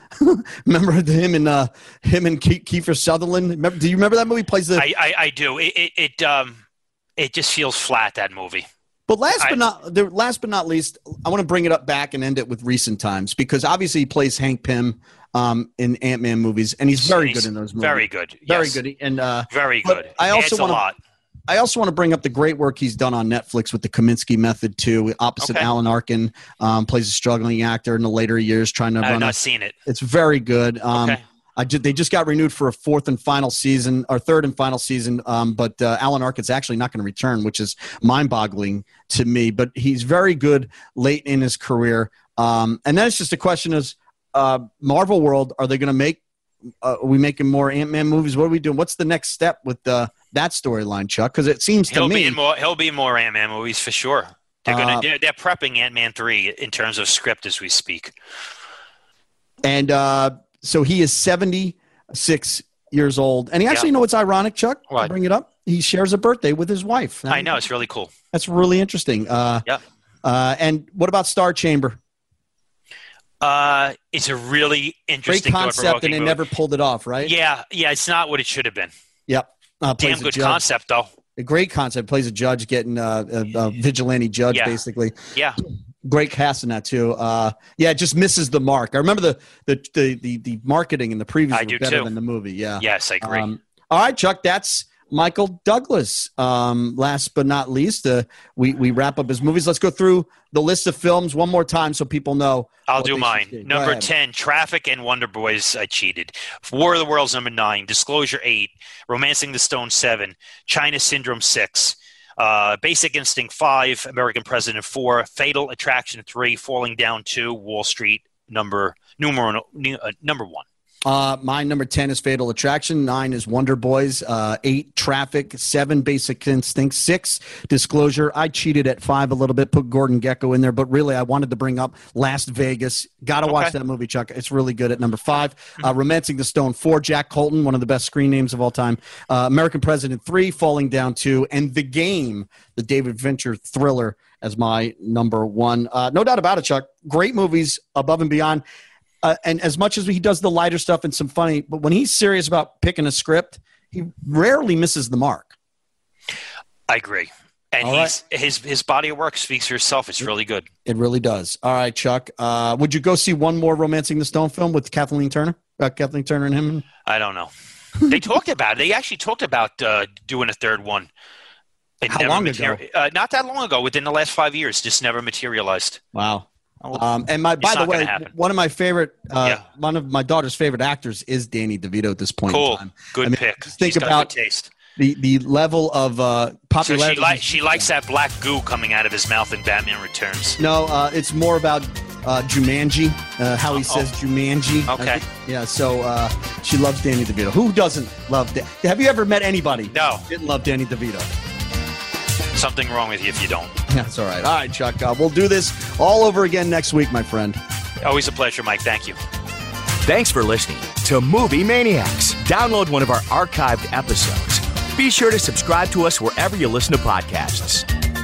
remember him and uh, him and Ke- Kiefer Sutherland? Remember, do you remember that movie? He plays the. I, I, I do. It, it, it um, it just feels flat, that movie. But last I, but not the last but not least, I want to bring it up back and end it with recent times because obviously he plays Hank Pym um, in Ant-Man movies, and he's very he's good in those movies. Very good. Very yes. good. And uh, very good. I also Adds want a lot. I also want to bring up the great work he's done on Netflix with the Kaminsky Method too. Opposite Okay. Alan Arkin, um, plays a struggling actor in the later years, trying to I've run. not a, seen it. It's very good. Um, Okay. I just, they just got renewed for a fourth and final season, or third and final season. Um, but uh, Alan Arkin's actually not going to return, which is mind-boggling to me. But he's very good late in his career. Um, and then it's just a question: is uh, Marvel World, are they going to make? Uh, are we making more Ant-Man movies? What are we doing? What's the next step with uh, that storyline, Chuck? Because it seems to He'll me be in more. He'll be in more Ant-Man movies for sure. They're gonna. Uh, they're, they're prepping Ant-Man three in terms of script as we speak. And uh, so he is seventy-six years old. And he actually, Yeah. you know what's ironic, Chuck? What? To bring it up. He shares a birthday with his wife. I know, it's really cool. That's really interesting. Uh, Yeah. Uh, and what about Star Chamber? Uh, it's a really Great interesting, concept, and thought-provoking they movie. never pulled it off, right? Yeah, yeah, it's not what it should have been. Yep. Uh, plays Damn a good judge. concept, though. A great concept. Plays a judge getting uh, a, a vigilante judge, Yeah. basically. Yeah. Great cast in that too. Uh, yeah, it just misses the mark. I remember the the the the, the marketing in the previews I were do better too. than the movie. Yeah. Yes, I agree. Um, all right, Chuck. That's Michael Douglas. Um, last but not least, uh, we we wrap up his movies. Let's go through the list of films one more time so people know. I'll what do they mine. should see. Go Number ahead. ten, Traffic and Wonder Boys. I cheated. War of the Worlds. Number nine, Disclosure. Eight, Romancing the Stone. Seven, China Syndrome. Six. Uh, Basic Instinct five, American President four, Fatal Attraction three, Falling Down two, Wall Street number numero uh, number one. Uh, my number ten is Fatal Attraction. Nine is Wonder Boys. Uh, eight, Traffic. Seven, Basic Instinct. Six, Disclosure. I cheated at five a little bit, put Gordon Gekko in there, but really I wanted to bring up Las Vegas. Got to Okay. watch that movie, Chuck. It's really good at number five. Uh, Romancing the Stone. Four, Jack Colton, one of the best screen names of all time. Uh, American President. Three, Falling Down. Two, and The Game, the David Fincher thriller, as my number one. Uh, no doubt about it, Chuck. Great movies above and beyond. Uh, and as much as he does the lighter stuff and some funny, but when he's serious about picking a script, he rarely misses the mark. I agree. And All he's his his body of work speaks for itself. It's really good. It really does. All right, Chuck. Uh, would you go see one more Romancing the Stone film with Kathleen Turner? Uh, Kathleen Turner and him? I don't know. They talked about it. They actually talked about uh, doing a third one. It How never long materi- ago? Uh, not that long ago. Within the last five years, just never materialized. Wow. Oh, Um, and my, by It's the not gonna way, happen. one of my favorite, uh, Yeah. one of my daughter's favorite actors is Danny DeVito at this point in cool. time. Good I mean, pick. just think She's got about good taste. the the level of uh, So popularity. she, li- she likes that black goo coming out of his mouth in Batman Returns. No, uh, it's more about uh, Jumanji, uh, how he Oh, says Jumanji. I Okay. think- yeah, so uh, she loves Danny DeVito. Who doesn't love Da- Have you ever met anybody No. who didn't love Danny DeVito? Something wrong with you if you don't. That's all right. All right, Chuck. Uh, we'll do this all over again next week, my friend. Always a pleasure, Mike. Thank you. Thanks for listening to Movie Maniacs. Download one of our archived episodes. Be sure to subscribe to us wherever you listen to podcasts.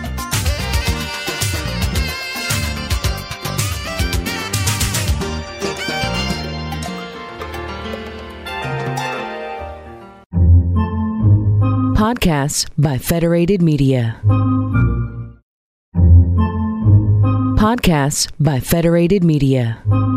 Podcasts by Federated Media. Podcasts by Federated Media.